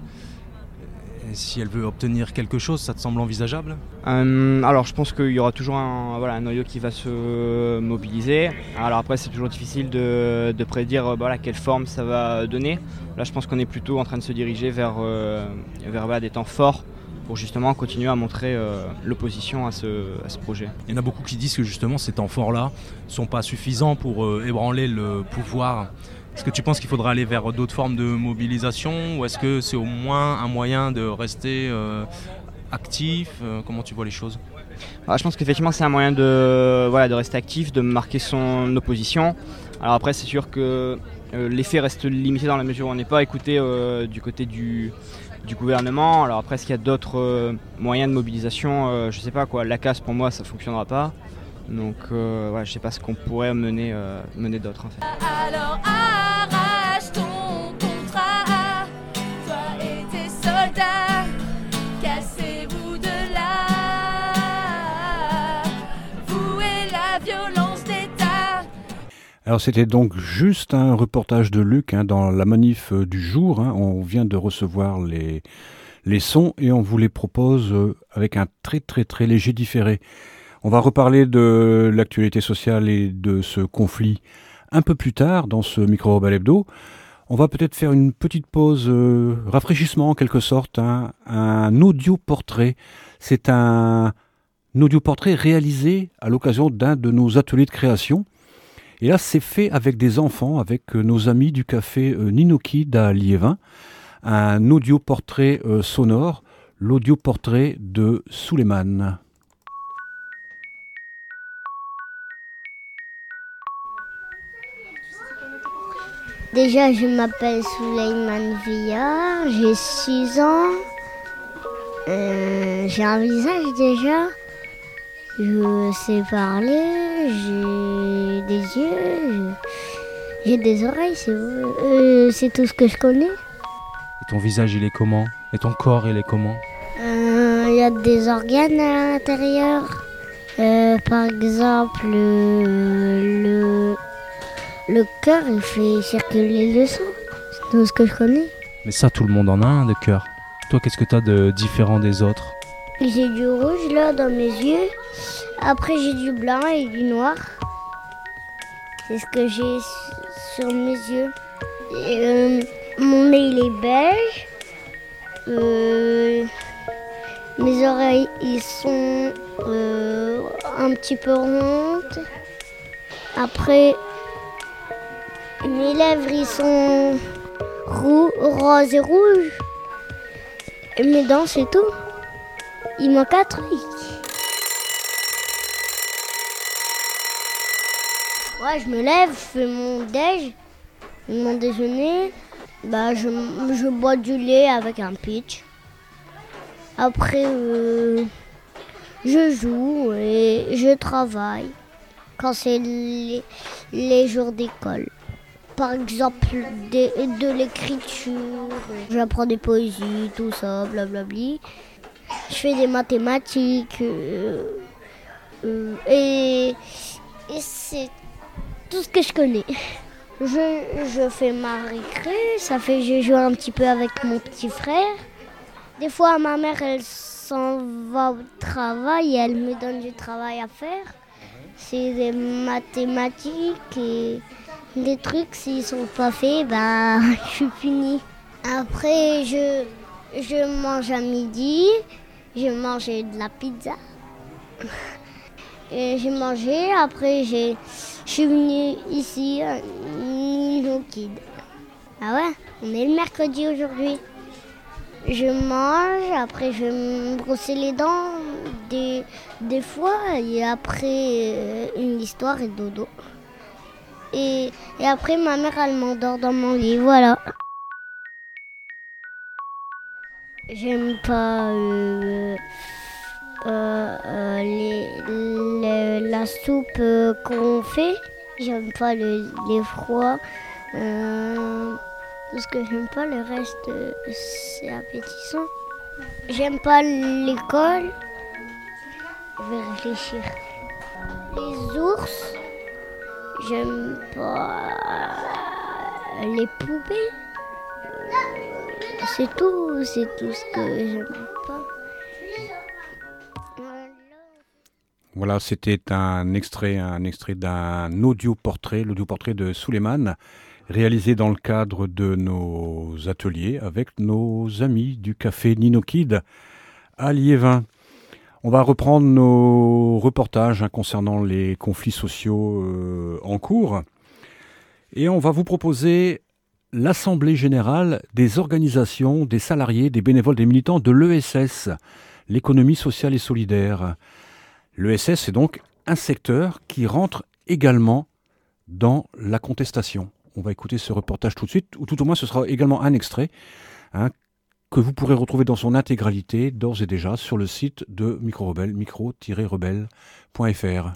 Si elle veut obtenir quelque chose, ça te semble envisageable?
euh, Alors je pense qu'il y aura toujours un, voilà, un noyau qui va se mobiliser. Alors après c'est toujours difficile de, de prédire voilà, quelle forme ça va donner. Là je pense qu'on est plutôt en train de se diriger vers, euh, vers voilà, des temps forts pour justement continuer à montrer euh, l'opposition à ce, à ce projet.
Il y en a beaucoup qui disent que justement ces temps forts-là ne sont pas suffisants pour euh, ébranler le pouvoir. Est-ce que tu penses qu'il faudra aller vers d'autres formes de mobilisation ou est-ce que c'est au moins un moyen de rester euh, actif? euh, Comment tu vois les choses?
Alors, je pense qu'effectivement c'est un moyen de, voilà, de rester actif, de marquer son opposition. Alors après c'est sûr que euh, l'effet reste limité dans la mesure où on n'est pas écouté euh, du côté du, du gouvernement. Alors après est-ce qu'il y a d'autres euh, moyens de mobilisation? euh, Je sais pas quoi, la casse pour moi ça ne fonctionnera pas. Donc euh, ouais, je sais pas ce qu'on pourrait mener, euh, mener d'autres en fait.
Alors arrache ton contrat, toi et tes soldats, cassez-vous de là. Vous et la violence d'État.
Alors c'était donc juste un reportage de Luc hein, dans la manif euh, du jour. Hein, on vient de recevoir les, les sons et on vous les propose euh, avec un très très très léger différé. On va reparler de l'actualité sociale et de ce conflit un peu plus tard dans ce Micro-Rebelle Hebdo. On va peut-être faire une petite pause euh, rafraîchissement en quelque sorte, hein, un audio-portrait. C'est un audio-portrait réalisé à l'occasion d'un de nos ateliers de création. Et là, c'est fait avec des enfants, avec euh, nos amis du café euh, Ninokid à Liévin. Un audio-portrait euh, sonore, l'audio-portrait de Souleymane.
Déjà, je m'appelle Souleymane Villard, j'ai six ans, euh, j'ai un visage déjà, je sais parler, j'ai des yeux, J'ai des oreilles, c'est, euh, c'est tout ce que je connais.
Et ton visage, il est comment? Et ton corps, il est comment?
Il euh, y a des organes à l'intérieur. Euh, par exemple, le, le, le cœur, il fait circuler le sang. C'est tout ce que je connais.
Mais ça, tout le monde en a un de cœur. Toi, qu'est-ce que tu as de différent des autres?
J'ai du rouge là dans mes yeux. Après, j'ai du blanc et du noir. C'est ce que j'ai sur mes yeux. Et, euh, mon nez, il est beige. Euh, mes oreilles, ils sont euh, un petit peu rondes. Après, mes lèvres, ils sont roux, rose et rouge. Et mes dents, c'est tout. Il manque un truc. Ouais, je me lève, je fais mon déj, mon déjeuner. Bah, je, je bois du lait avec un pitch. Après, euh, je joue et je travaille quand c'est les, les jours d'école. Par exemple, des, de l'écriture, j'apprends des poésies, tout ça, blablabli. Je fais des mathématiques euh, euh, et, et c'est tout ce que je connais. Je, je fais ma récré, ça fait que je joue un petit peu avec mon petit frère. Des fois, ma mère, elle s'en va au travail et elle me donne du travail à faire. C'est des mathématiques et des trucs, s'ils sont pas faits, ben, je suis punie. Après, je, je mange à midi, j'ai mangé de la pizza. Et j'ai mangé, après j'ai, je suis venue ici à Nino Kid. Ah ouais, on est le mercredi aujourd'hui. Je mange, après je vais me brosser les dents des, des fois, et après euh, une histoire et dodo. Et, et après ma mère elle m'endort dans mon lit, voilà. J'aime pas euh, euh, euh, les, les, la soupe euh, qu'on fait. J'aime pas le, les froids. Euh, parce que j'aime pas le reste, euh, c'est appétissant. J'aime pas l'école. Je vais réfléchir. Les ours. J'aime pas les poupées. C'est tout, c'est tout ce que j'aime pas.
Voilà, c'était un extrait, un extrait d'un audio-portrait, l'audio-portrait de Souleymane, réalisé dans le cadre de nos ateliers avec nos amis du café Nino Kid à Liévin. On va reprendre nos reportages hein, concernant les conflits sociaux euh, en cours. Et on va vous proposer l'Assemblée générale des organisations, des salariés, des bénévoles, des militants de l'E S S, l'économie sociale et solidaire. L'E S S est donc un secteur qui rentre également dans la contestation. On va écouter ce reportage tout de suite, ou tout au moins ce sera également un extrait hein, que vous pourrez retrouver dans son intégralité d'ores et déjà sur le site de Micro Rebelle, micro tiret rebelle point f r.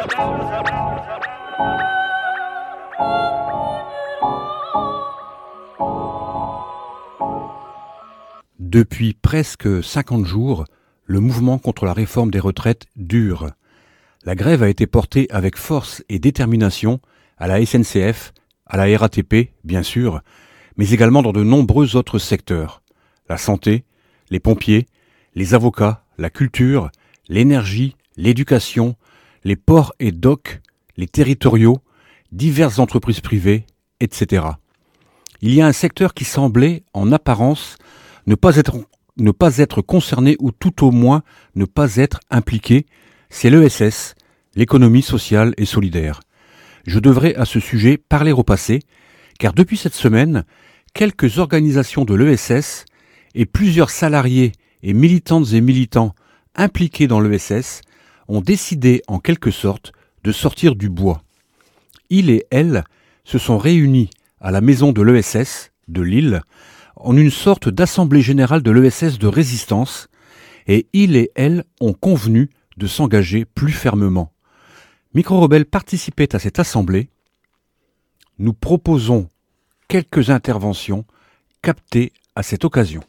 Depuis presque cinquante jours, le mouvement contre la réforme des retraites dure. La grève a été portée avec force et détermination à la S N C F, à la R A T P, bien sûr, mais également dans de nombreux autres secteurs. La santé, les pompiers, les avocats, la culture, l'énergie, l'éducation, les ports et docks, les territoriaux, diverses entreprises privées, et cetera. Il y a un secteur qui semblait, en apparence, ne pas être, ne pas être concerné ou tout au moins ne pas être impliqué, c'est l'E S S, l'économie sociale et solidaire. Je devrais à ce sujet parler au passé, car depuis cette semaine, quelques organisations de l'E S S et plusieurs salariés et militantes et militants impliqués dans l'E S S ont décidé en quelque sorte de sortir du bois. Ils et elles se sont réunis à la maison de l'E S S de Lille en une sorte d'assemblée générale de l'E S S de résistance et ils et elles ont convenu de s'engager plus fermement. Micro Rebelle participait à cette assemblée. Nous proposons quelques interventions captées à cette occasion.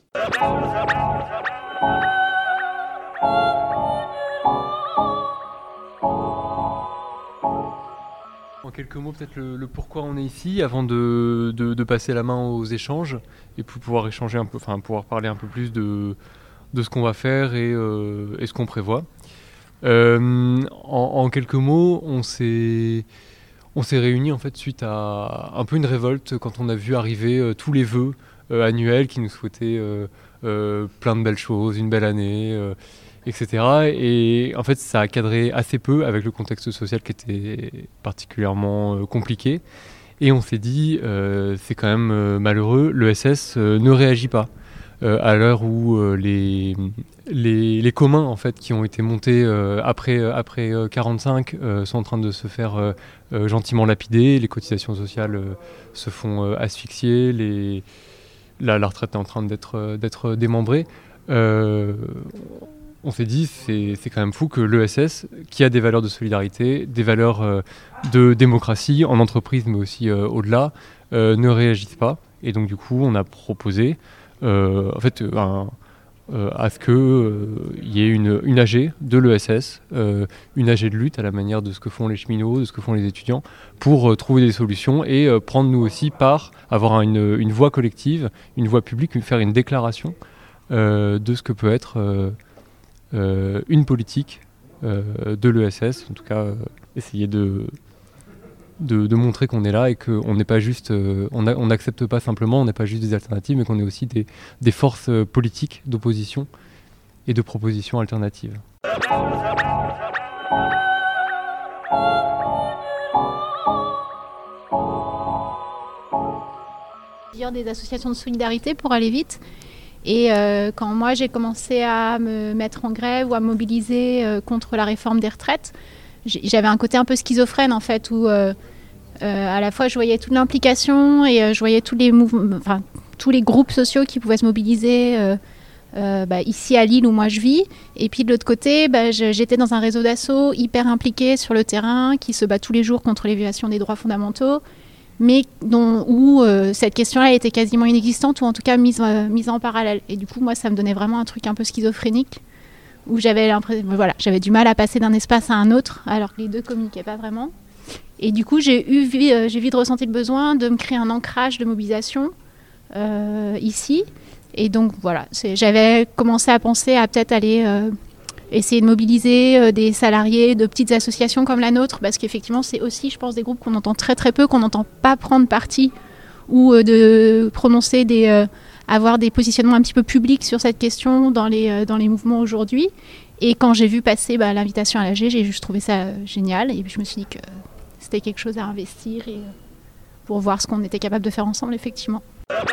En quelques mots, peut-être le, le pourquoi on est ici, avant de, de, de passer la main aux échanges et pour pouvoir échanger un peu, enfin pouvoir parler un peu plus de, de ce qu'on va faire et, euh, et ce qu'on prévoit. Euh, en, en quelques mots, on s'est on s'est réunis en fait suite à un peu une révolte quand on a vu arriver euh, tous les vœux euh, annuels qui nous souhaitaient euh, euh, plein de belles choses, une belle année. Euh, et cetera. Et en fait, ça a cadré assez peu avec le contexte social qui était particulièrement euh, compliqué. Et on s'est dit, euh, c'est quand même euh, malheureux, l'E S S euh, ne réagit pas. Euh, à l'heure où euh, les, les, les communs en fait, qui ont été montés euh, après, après euh, quarante-cinq euh, sont en train de se faire euh, euh, gentiment lapider, les cotisations sociales euh, se font euh, asphyxier, les, la, la retraite est en train d'être, euh, d'être démembrée. Euh, On s'est dit, c'est, c'est quand même fou que l'E S S, qui a des valeurs de solidarité, des valeurs euh, de démocratie en entreprise, mais aussi euh, au-delà, euh, ne réagisse pas. Et donc du coup, on a proposé euh, en fait, un, euh, à ce qu'il euh, y ait une, une A G de l'E S S, euh, une A G de lutte à la manière de ce que font les cheminots, de ce que font les étudiants, pour euh, trouver des solutions et euh, prendre nous aussi part, avoir une, une voix collective, une voix publique, faire une déclaration euh, de ce que peut être... Euh, Euh, une politique euh, de l'E S S, en tout cas euh, essayer de, de, de montrer qu'on est là et qu'on n'est pas juste, euh, on n'accepte pas simplement, on n'est pas juste des alternatives, mais qu'on est aussi des, des forces euh, politiques d'opposition et de propositions alternatives.
Des associations de solidarité pour aller vite. Et euh, quand moi j'ai commencé à me mettre en grève ou à mobiliser euh, contre la réforme des retraites, j'avais un côté un peu schizophrène en fait, où euh, euh, à la fois je voyais toute l'implication et euh, je voyais tous les mouvements, enfin tous les groupes sociaux qui pouvaient se mobiliser euh, euh, bah, ici à Lille où moi je vis. Et puis de l'autre côté, bah, je, j'étais dans un réseau d'asso hyper impliqué sur le terrain, qui se bat tous les jours contre les violations des droits fondamentaux, mais dont, où euh, cette question-là était quasiment inexistante, ou en tout cas mise, euh, mise en parallèle. Et du coup, moi, ça me donnait vraiment un truc un peu schizophrénique, où j'avais l'impression, voilà, j'avais du mal à passer d'un espace à un autre, alors que les deux communiquaient pas vraiment. Et du coup, j'ai eu, euh, j'ai vite ressenti le besoin de me créer un ancrage de mobilisation euh, ici. Et donc, voilà, c'est, j'avais commencé à penser à peut-être aller... Euh, essayer de mobiliser euh, des salariés de petites associations comme la nôtre, parce qu'effectivement, c'est aussi, je pense, des groupes qu'on entend très très peu, qu'on n'entend pas prendre parti ou euh, de prononcer des... Euh, avoir des positionnements un petit peu publics sur cette question dans les, euh, dans les mouvements aujourd'hui. Et quand j'ai vu passer bah, l'invitation à l'A G, j'ai juste trouvé ça euh, génial. Et puis je me suis dit que c'était quelque chose à investir et, euh, pour voir ce qu'on était capable de faire ensemble, effectivement.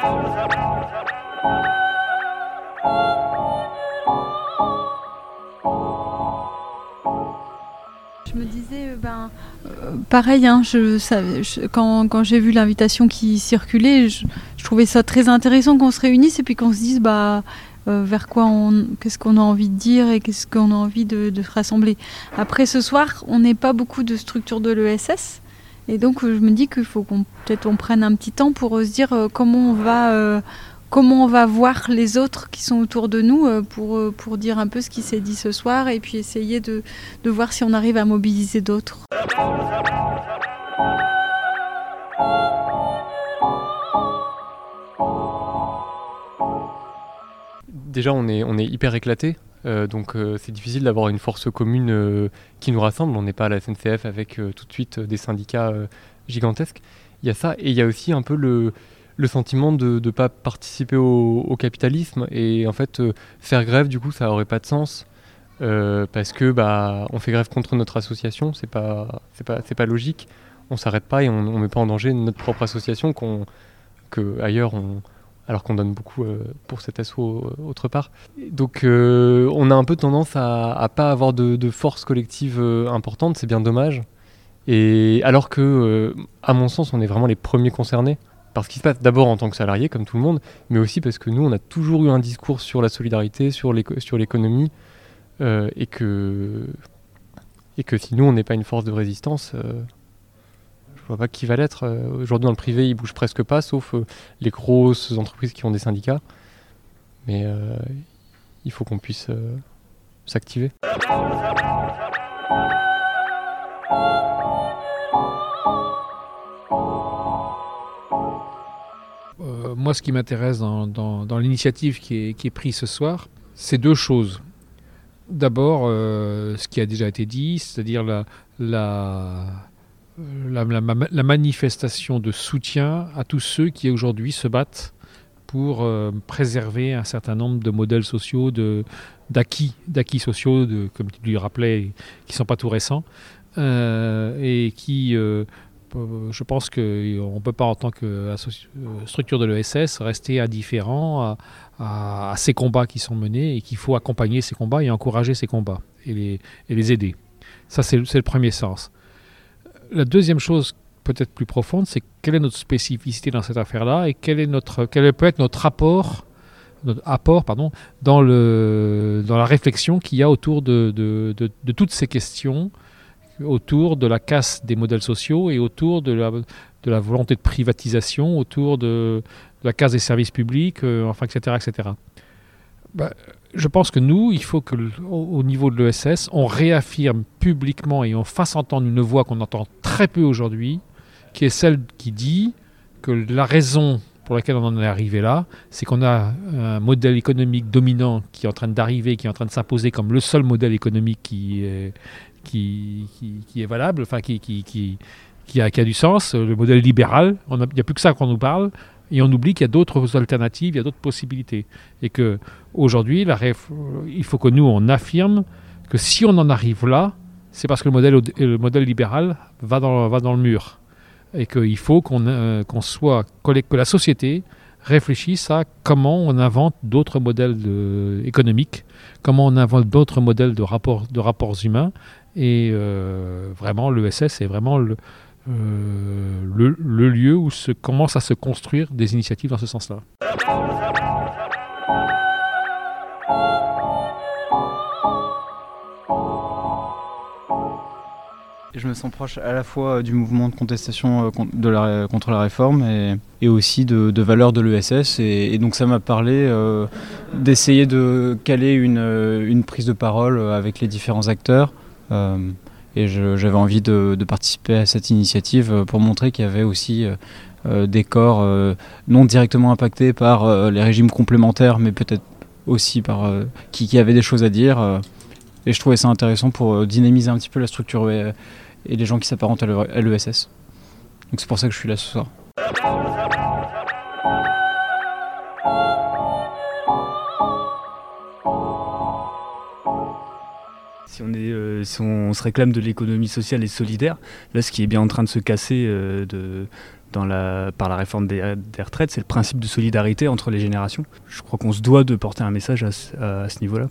Je me disais, ben, euh, pareil, hein, je, ça, je, quand, quand j'ai vu l'invitation qui circulait, je, je trouvais ça très intéressant qu'on se réunisse et puis qu'on se dise bah, euh, vers quoi on, qu'est-ce qu'on a envie de dire et qu'est-ce qu'on a envie de, de se rassembler. Après ce soir, on n'est pas beaucoup de structures de l'E S S et donc je me dis qu'il faut qu'on peut-être on prenne un petit temps pour se dire euh, comment on va... Euh, Comment on va voir les autres qui sont autour de nous euh, pour, euh, pour dire un peu ce qui s'est dit ce soir et puis essayer de, de voir si on arrive à mobiliser d'autres.
Déjà, on est, on est hyper éclatés, euh, donc euh, c'est difficile d'avoir une force commune euh, qui nous rassemble. On n'est pas à la S N C F avec euh, tout de suite euh, des syndicats euh, gigantesques. Il y a ça, et il y a aussi un peu le... le sentiment de ne pas participer au, au capitalisme et en fait euh, faire grève du coup ça aurait pas de sens euh, parce que bah on fait grève contre notre association, c'est pas c'est pas c'est pas logique, on s'arrête pas et on, on met pas en danger notre propre association qu'on que ailleurs on alors qu'on donne beaucoup euh, pour cet asso euh, autre part. Donc euh, on a un peu tendance à, à pas avoir de, de force collective euh, importante, c'est bien dommage. Et alors que euh, à mon sens on est vraiment les premiers concernés. Parce qu'il se passe d'abord en tant que salarié, comme tout le monde, mais aussi parce que nous, on a toujours eu un discours sur la solidarité, sur, l'éco- sur l'économie, euh, et, que, et que si nous, on n'est pas une force de résistance, euh, je vois pas qui va l'être. Euh, aujourd'hui, dans le privé, ils bougent presque pas, sauf euh, les grosses entreprises qui ont des syndicats. Mais euh, il faut qu'on puisse euh, s'activer.
Euh, moi, ce qui m'intéresse dans, dans, dans l'initiative qui est, qui est prise ce soir, c'est deux choses. D'abord, euh, ce qui a déjà été dit, c'est-à-dire la, la, la, la, la manifestation de soutien à tous ceux qui aujourd'hui se battent pour euh, préserver un certain nombre de modèles sociaux, de, d'acquis, d'acquis sociaux, de, comme tu le rappelais, qui ne sont pas tout récents, euh, et qui, euh, je pense qu'on ne peut pas, en tant que structure de l'E S S, rester indifférent à, à, à ces combats qui sont menés, et qu'il faut accompagner ces combats et encourager ces combats, et les, et les aider. Ça, c'est, c'est le premier sens. La deuxième chose, peut-être plus profonde, c'est quelle est notre spécificité dans cette affaire-là et quel est notre, quel peut être notre apport, notre apport pardon, dans, le, dans la réflexion qu'il y a autour de, de, de, de toutes ces questions, autour de la casse des modèles sociaux et autour de la, de la volonté de privatisation, autour de, de la casse des services publics, euh, enfin, et cetera, et cetera. Ben, je pense que nous, il faut que, au, au niveau de l'E S S, on réaffirme publiquement et on fasse entendre une voix qu'on entend très peu aujourd'hui, qui est celle qui dit que la raison pour laquelle on en est arrivé là, c'est qu'on a un modèle économique dominant qui est en train d'arriver, qui est en train de s'imposer comme le seul modèle économique qui est, qui, qui, qui est valable, enfin qui, qui, qui, qui, a, qui a du sens, le modèle libéral. Il n'y a plus que ça qu'on nous parle, et on oublie qu'il y a d'autres alternatives, il y a d'autres possibilités. Et qu'aujourd'hui, il faut que nous, on affirme que si on en arrive là, c'est parce que le modèle, le modèle libéral va dans, va dans le mur. Et qu'il faut qu'on, euh, qu'on soit, que la société réfléchisse à comment on invente d'autres modèles de, économiques, comment on invente d'autres modèles de rapports, de rapports humains. Et euh, vraiment, l'E S S est vraiment le, euh, le, le lieu où se commencent à se construire des initiatives dans ce sens-là.
Je me sens proche à la fois du mouvement de contestation de la, contre la réforme et, et aussi de, de valeurs de l'E S S. Et, et donc ça m'a parlé euh, d'essayer de caler une, une prise de parole avec les différents acteurs. Euh, et je, j'avais envie de, de participer à cette initiative pour montrer qu'il y avait aussi euh, des corps euh, non directement impactés par euh, les régimes complémentaires, mais peut-être aussi par euh, qui, qui avaient des choses à dire. Euh, et je trouvais ça intéressant pour dynamiser un petit peu la structure euh, et les gens qui s'apparentent à l'E S S. Donc c'est pour ça que je suis là ce soir.
Si on, est, euh, si on se réclame de l'économie sociale et solidaire, là ce qui est bien en train de se casser euh, de, dans la, par la réforme des, des retraites, c'est le principe de solidarité entre les générations. Je crois qu'on se doit de porter un message à, à, à ce niveau-là.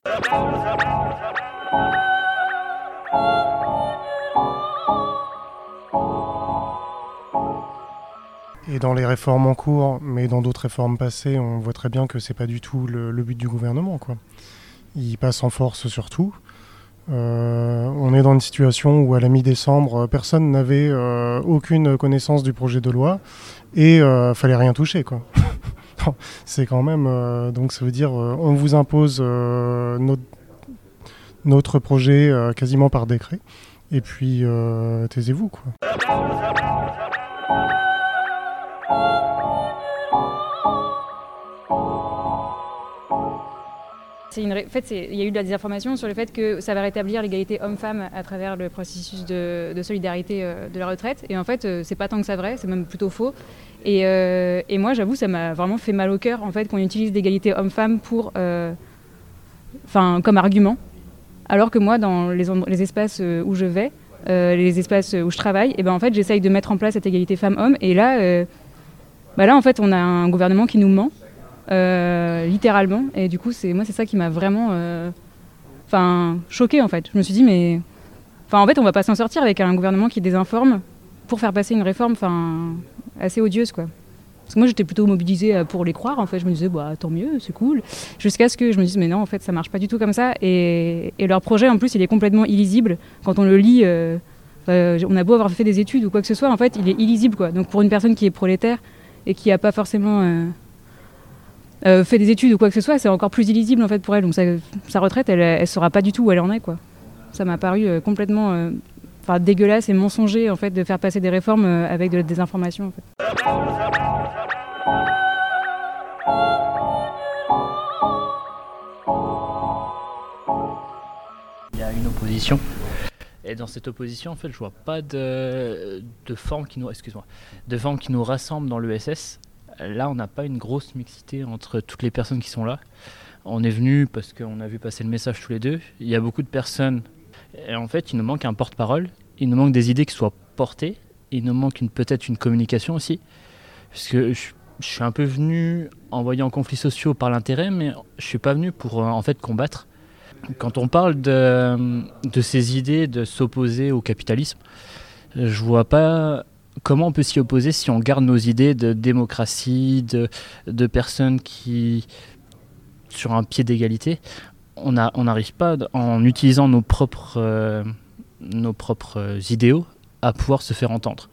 Et dans les réformes en cours, mais dans d'autres réformes passées, on voit très bien que c'est pas du tout le, le but du gouvernement, quoi. Il passe en force sur tout. Euh, on est dans une situation où à la mi-décembre, personne n'avait euh, aucune connaissance du projet de loi et euh, fallait rien toucher, quoi. C'est quand même... Euh, donc ça veut dire euh, on vous impose euh, notre, notre projet euh, quasiment par décret et puis euh, taisez-vous, quoi.
C'est une ré... En fait, c'est... il y a eu de la désinformation sur le fait que ça va rétablir l'égalité homme-femme à travers le processus de, de solidarité euh, de la retraite. Et en fait, euh, c'est pas tant que ça vrai, c'est même plutôt faux. Et, euh, et moi, j'avoue, ça m'a vraiment fait mal au cœur en fait, qu'on utilise l'égalité homme-femme pour, euh... enfin, comme argument. Alors que moi, dans les, endro... les espaces où je vais, euh, les espaces où je travaille, et ben, en fait, j'essaye de mettre en place cette égalité femmes-hommes. Et là, euh... bah là, en fait, on a un gouvernement qui nous ment. Euh, littéralement, et du coup c'est moi c'est ça qui m'a vraiment enfin euh, choquée en fait. Je me suis dit mais enfin en fait on va pas s'en sortir avec un gouvernement qui désinforme pour faire passer une réforme enfin assez odieuse, quoi. Parce que moi j'étais plutôt mobilisée pour les croire en fait. Je me disais bah tant mieux, c'est cool, jusqu'à ce que je me dise mais non en fait ça marche pas du tout comme ça, et, et leur projet en plus il est complètement illisible quand on le lit. euh, Euh, on a beau avoir fait des études ou quoi que ce soit, en fait, il est illisible, quoi. Donc pour une personne qui est prolétaire et qui n'a pas forcément euh, euh, fait des études ou quoi que ce soit, c'est encore plus illisible en fait pour elle. Donc sa, sa retraite, elle ne saura pas du tout où elle en est, quoi. Ça m'a paru euh, complètement euh, enfin, dégueulasse et mensonger en fait, de faire passer des réformes euh, avec de la désinformation. En fait.
Il y a une opposition. Et dans cette opposition, en fait, je vois pas de, de forme qui nous, excuse-moi, de forme qui nous rassemble dans l'E S S. Là, on n'a pas une grosse mixité entre toutes les personnes qui sont là. On est venu parce qu'on a vu passer le message tous les deux. Il y a beaucoup de personnes. Et en fait, il nous manque un porte-parole. Il nous manque des idées qui soient portées. Il nous manque une, peut-être une communication aussi. Parce que je, je suis un peu venu en voyant conflits sociaux par l'intérêt, mais je suis pas venu pour en fait combattre. Quand on parle de, de ces idées de s'opposer au capitalisme, je vois pas comment on peut s'y opposer si on garde nos idées de démocratie, de, de personnes qui, sur un pied d'égalité, on n'arrive pas, en utilisant nos propres, euh, nos propres idéaux, à pouvoir se faire entendre.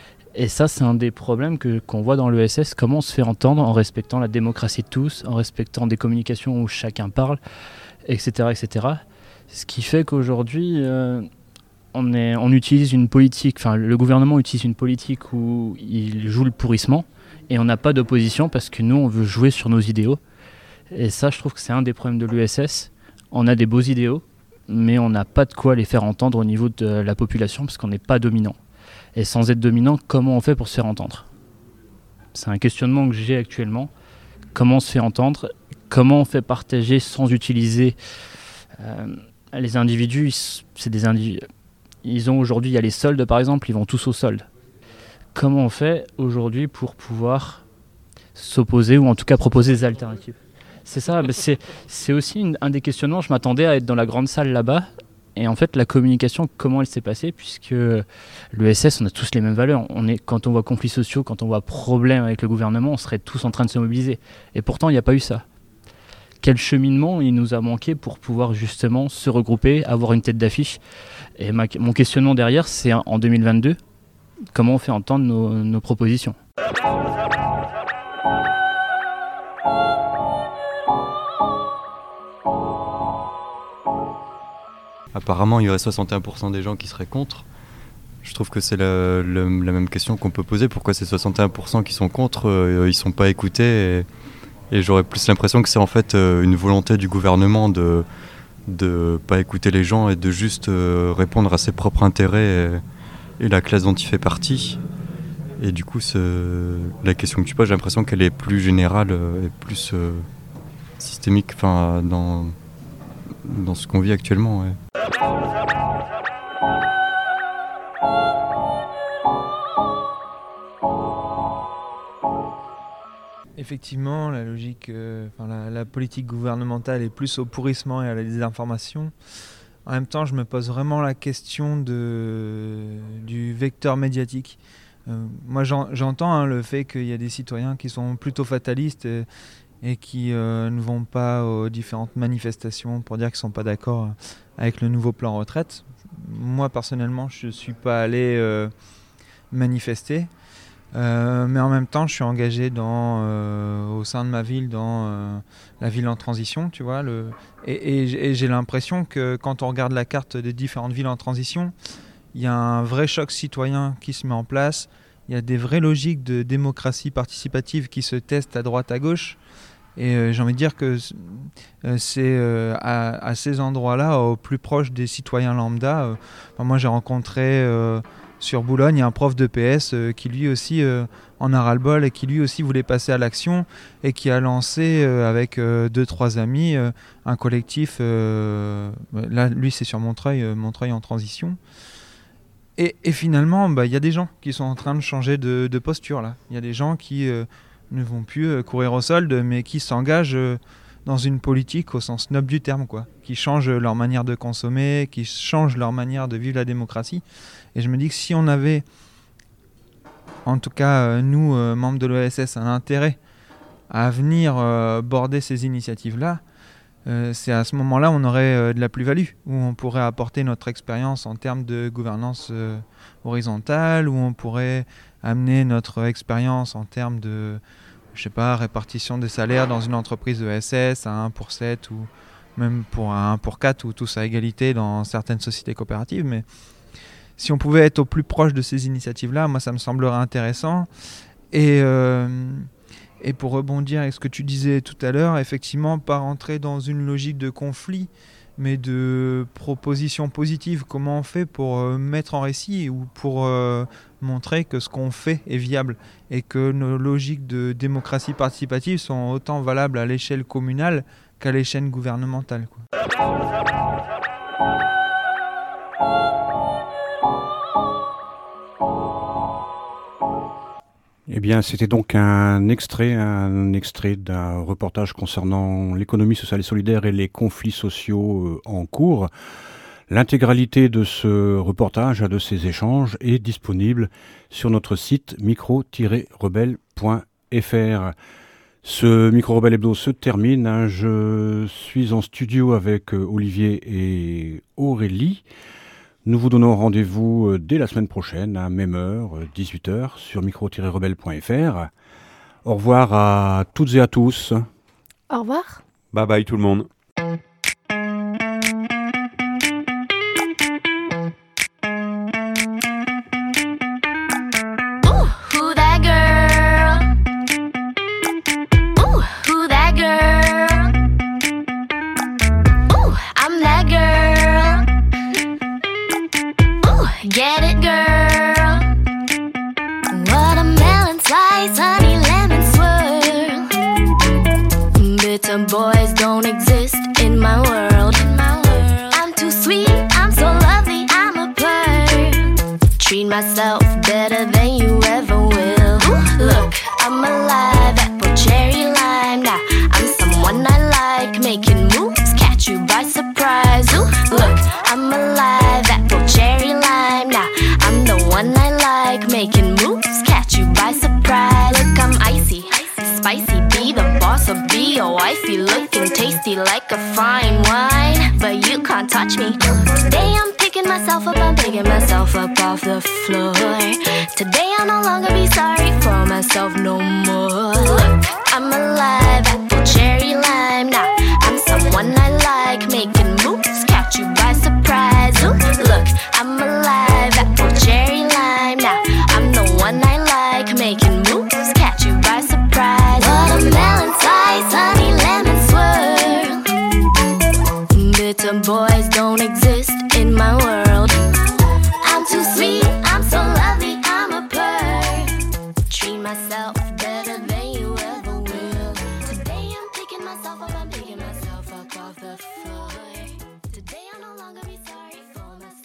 Et ça, c'est un des problèmes que, qu'on voit dans l'E S S, comment on se fait entendre en respectant la démocratie de tous, en respectant des communications où chacun parle, et cetera, et cetera. Ce qui fait qu'aujourd'hui, euh, on, est, on utilise une politique, enfin le gouvernement utilise une politique où il joue le pourrissement et on n'a pas d'opposition parce que nous, on veut jouer sur nos idéaux. Et ça, je trouve que c'est un des problèmes de l'U S S. On a des beaux idéaux, mais on n'a pas de quoi les faire entendre au niveau de la population parce qu'on n'est pas dominant. Et sans être dominant, comment on fait pour se faire entendre ? C'est un questionnement que j'ai actuellement. Comment on se fait entendre ? Comment on fait partager sans utiliser euh, les individus, ils, c'est des individus. Ils ont aujourd'hui, il y a les soldes par exemple, ils vont tous aux soldes. Comment on fait aujourd'hui pour pouvoir s'opposer ou en tout cas proposer des alternatives ? C'est ça, c'est, c'est aussi une, un des questionnements. Je m'attendais à être dans la grande salle là-bas. Et en fait, la communication, comment elle s'est passée, puisque l'E S S, on a tous les mêmes valeurs. On est, quand on voit conflits sociaux, quand on voit problèmes avec le gouvernement, on serait tous en train de se mobiliser. Et pourtant, il n'y a pas eu ça. Quel cheminement il nous a manqué pour pouvoir justement se regrouper, avoir une tête d'affiche. Et ma, mon questionnement derrière, c'est en deux mille vingt-deux, comment on fait entendre nos, nos propositions.
Apparemment, il y aurait soixante et un pour cent des gens qui seraient contre. Je trouve que c'est la, la, la même question qu'on peut poser. Pourquoi ces soixante et un pour cent qui sont contre, euh, ils ne sont pas écoutés et, et j'aurais plus l'impression que c'est en fait euh, une volonté du gouvernement de ne pas écouter les gens et de juste euh, répondre à ses propres intérêts et, et la classe dont il fait partie. Et du coup, la question que tu poses, j'ai l'impression qu'elle est plus générale euh, et plus euh, systémique dans, dans ce qu'on vit actuellement. Ouais.
Effectivement, la logique, euh, enfin, la, la politique gouvernementale est plus au pourrissement et à la désinformation. En même temps, je me pose vraiment la question de, du vecteur médiatique. Euh, moi, j'en, j'entends hein, le fait qu'il y a des citoyens qui sont plutôt fatalistes et, et qui euh, ne vont pas aux différentes manifestations pour dire qu'ils ne sont pas d'accord avec le nouveau plan retraite. Moi, personnellement, je ne suis pas allé euh, manifester. Euh, mais en même temps, je suis engagé dans, euh, au sein de ma ville, dans euh, la ville en transition, tu vois. Le, et, et, et j'ai l'impression que quand on regarde la carte des différentes villes en transition, il y a un vrai choc citoyen qui se met en place. Il y a des vraies logiques de démocratie participative qui se testent à droite, à gauche. Et euh, j'ai envie de dire que euh, c'est euh, à, à ces endroits-là, au plus proche des citoyens lambda. Euh, enfin, moi, j'ai rencontré... Euh, sur Boulogne, il y a un prof de P S euh, qui lui aussi euh, en a ras-le-bol et qui lui aussi voulait passer à l'action et qui a lancé euh, avec euh, deux trois amis euh, un collectif. Euh, là, lui, c'est sur Montreuil, euh, Montreuil en transition. Et, et finalement, bah, y a des gens qui sont en train de changer de, de posture là. Il y a des gens qui euh, ne vont plus euh, courir au solde, mais qui s'engagent euh, dans une politique au sens noble du terme, quoi, qui changent leur manière de consommer, qui changent leur manière de vivre la démocratie. Et je me dis que si on avait, en tout cas euh, nous, euh, membres de l'E S S, un intérêt à venir euh, border ces initiatives-là, euh, c'est à ce moment-là on aurait euh, de la plus-value, où on pourrait apporter notre expérience en termes de gouvernance euh, horizontale, où on pourrait amener notre expérience en termes de, je sais pas, répartition des salaires dans une entreprise E S S à un pour sept ou même pour un pour quatre ou tous à égalité dans certaines sociétés coopératives. Mais si on pouvait être au plus proche de ces initiatives-là, moi ça me semblerait intéressant. Et, euh, et pour rebondir avec ce que tu disais tout à l'heure, effectivement, pas rentrer dans une logique de conflit, mais de propositions positives. Comment on fait pour euh, mettre en récit ou pour euh, montrer que ce qu'on fait est viable et que nos logiques de démocratie participative sont autant valables à l'échelle communale qu'à l'échelle gouvernementale, quoi.
Eh bien, c'était donc un extrait, un extrait d'un reportage concernant l'économie sociale et solidaire et les conflits sociaux en cours. L'intégralité de ce reportage, de ces échanges, est disponible sur notre site micro tiret rebelle point f r. Ce Micro Rebelle Hebdo se termine. Je suis en studio avec Olivier et Aurélie. Nous vous donnons rendez-vous dès la semaine prochaine, à même heure, dix-huit heures, sur micro tiret rebelle point f r. Au revoir à toutes et à tous.
Au revoir.
Bye bye tout le monde.
Get it, girl. Watermelon slice, honey lemon swirl. Bitter boys don't exist in my world. I'm too sweet, I'm so lovely, I'm a pearl. Treat myself better than you ever will. Look, I'm alive, apple, cherry, lime. Now I'm someone I like, making moves, catch you by surprise. Ooh, look, I'm alive, apple, cherry, lime. Now I'm the one I like, making moves, catch you by surprise. Look, I'm icy, spicy, be the boss or be your wifey. Looking tasty like a fine wine, but you can't touch me. Today I'm picking myself up, I'm picking myself up off the floor. Today I'll no longer be sorry for myself no more. Look, I'm alive, apple, cherry, lime. Now I'm someone I like, make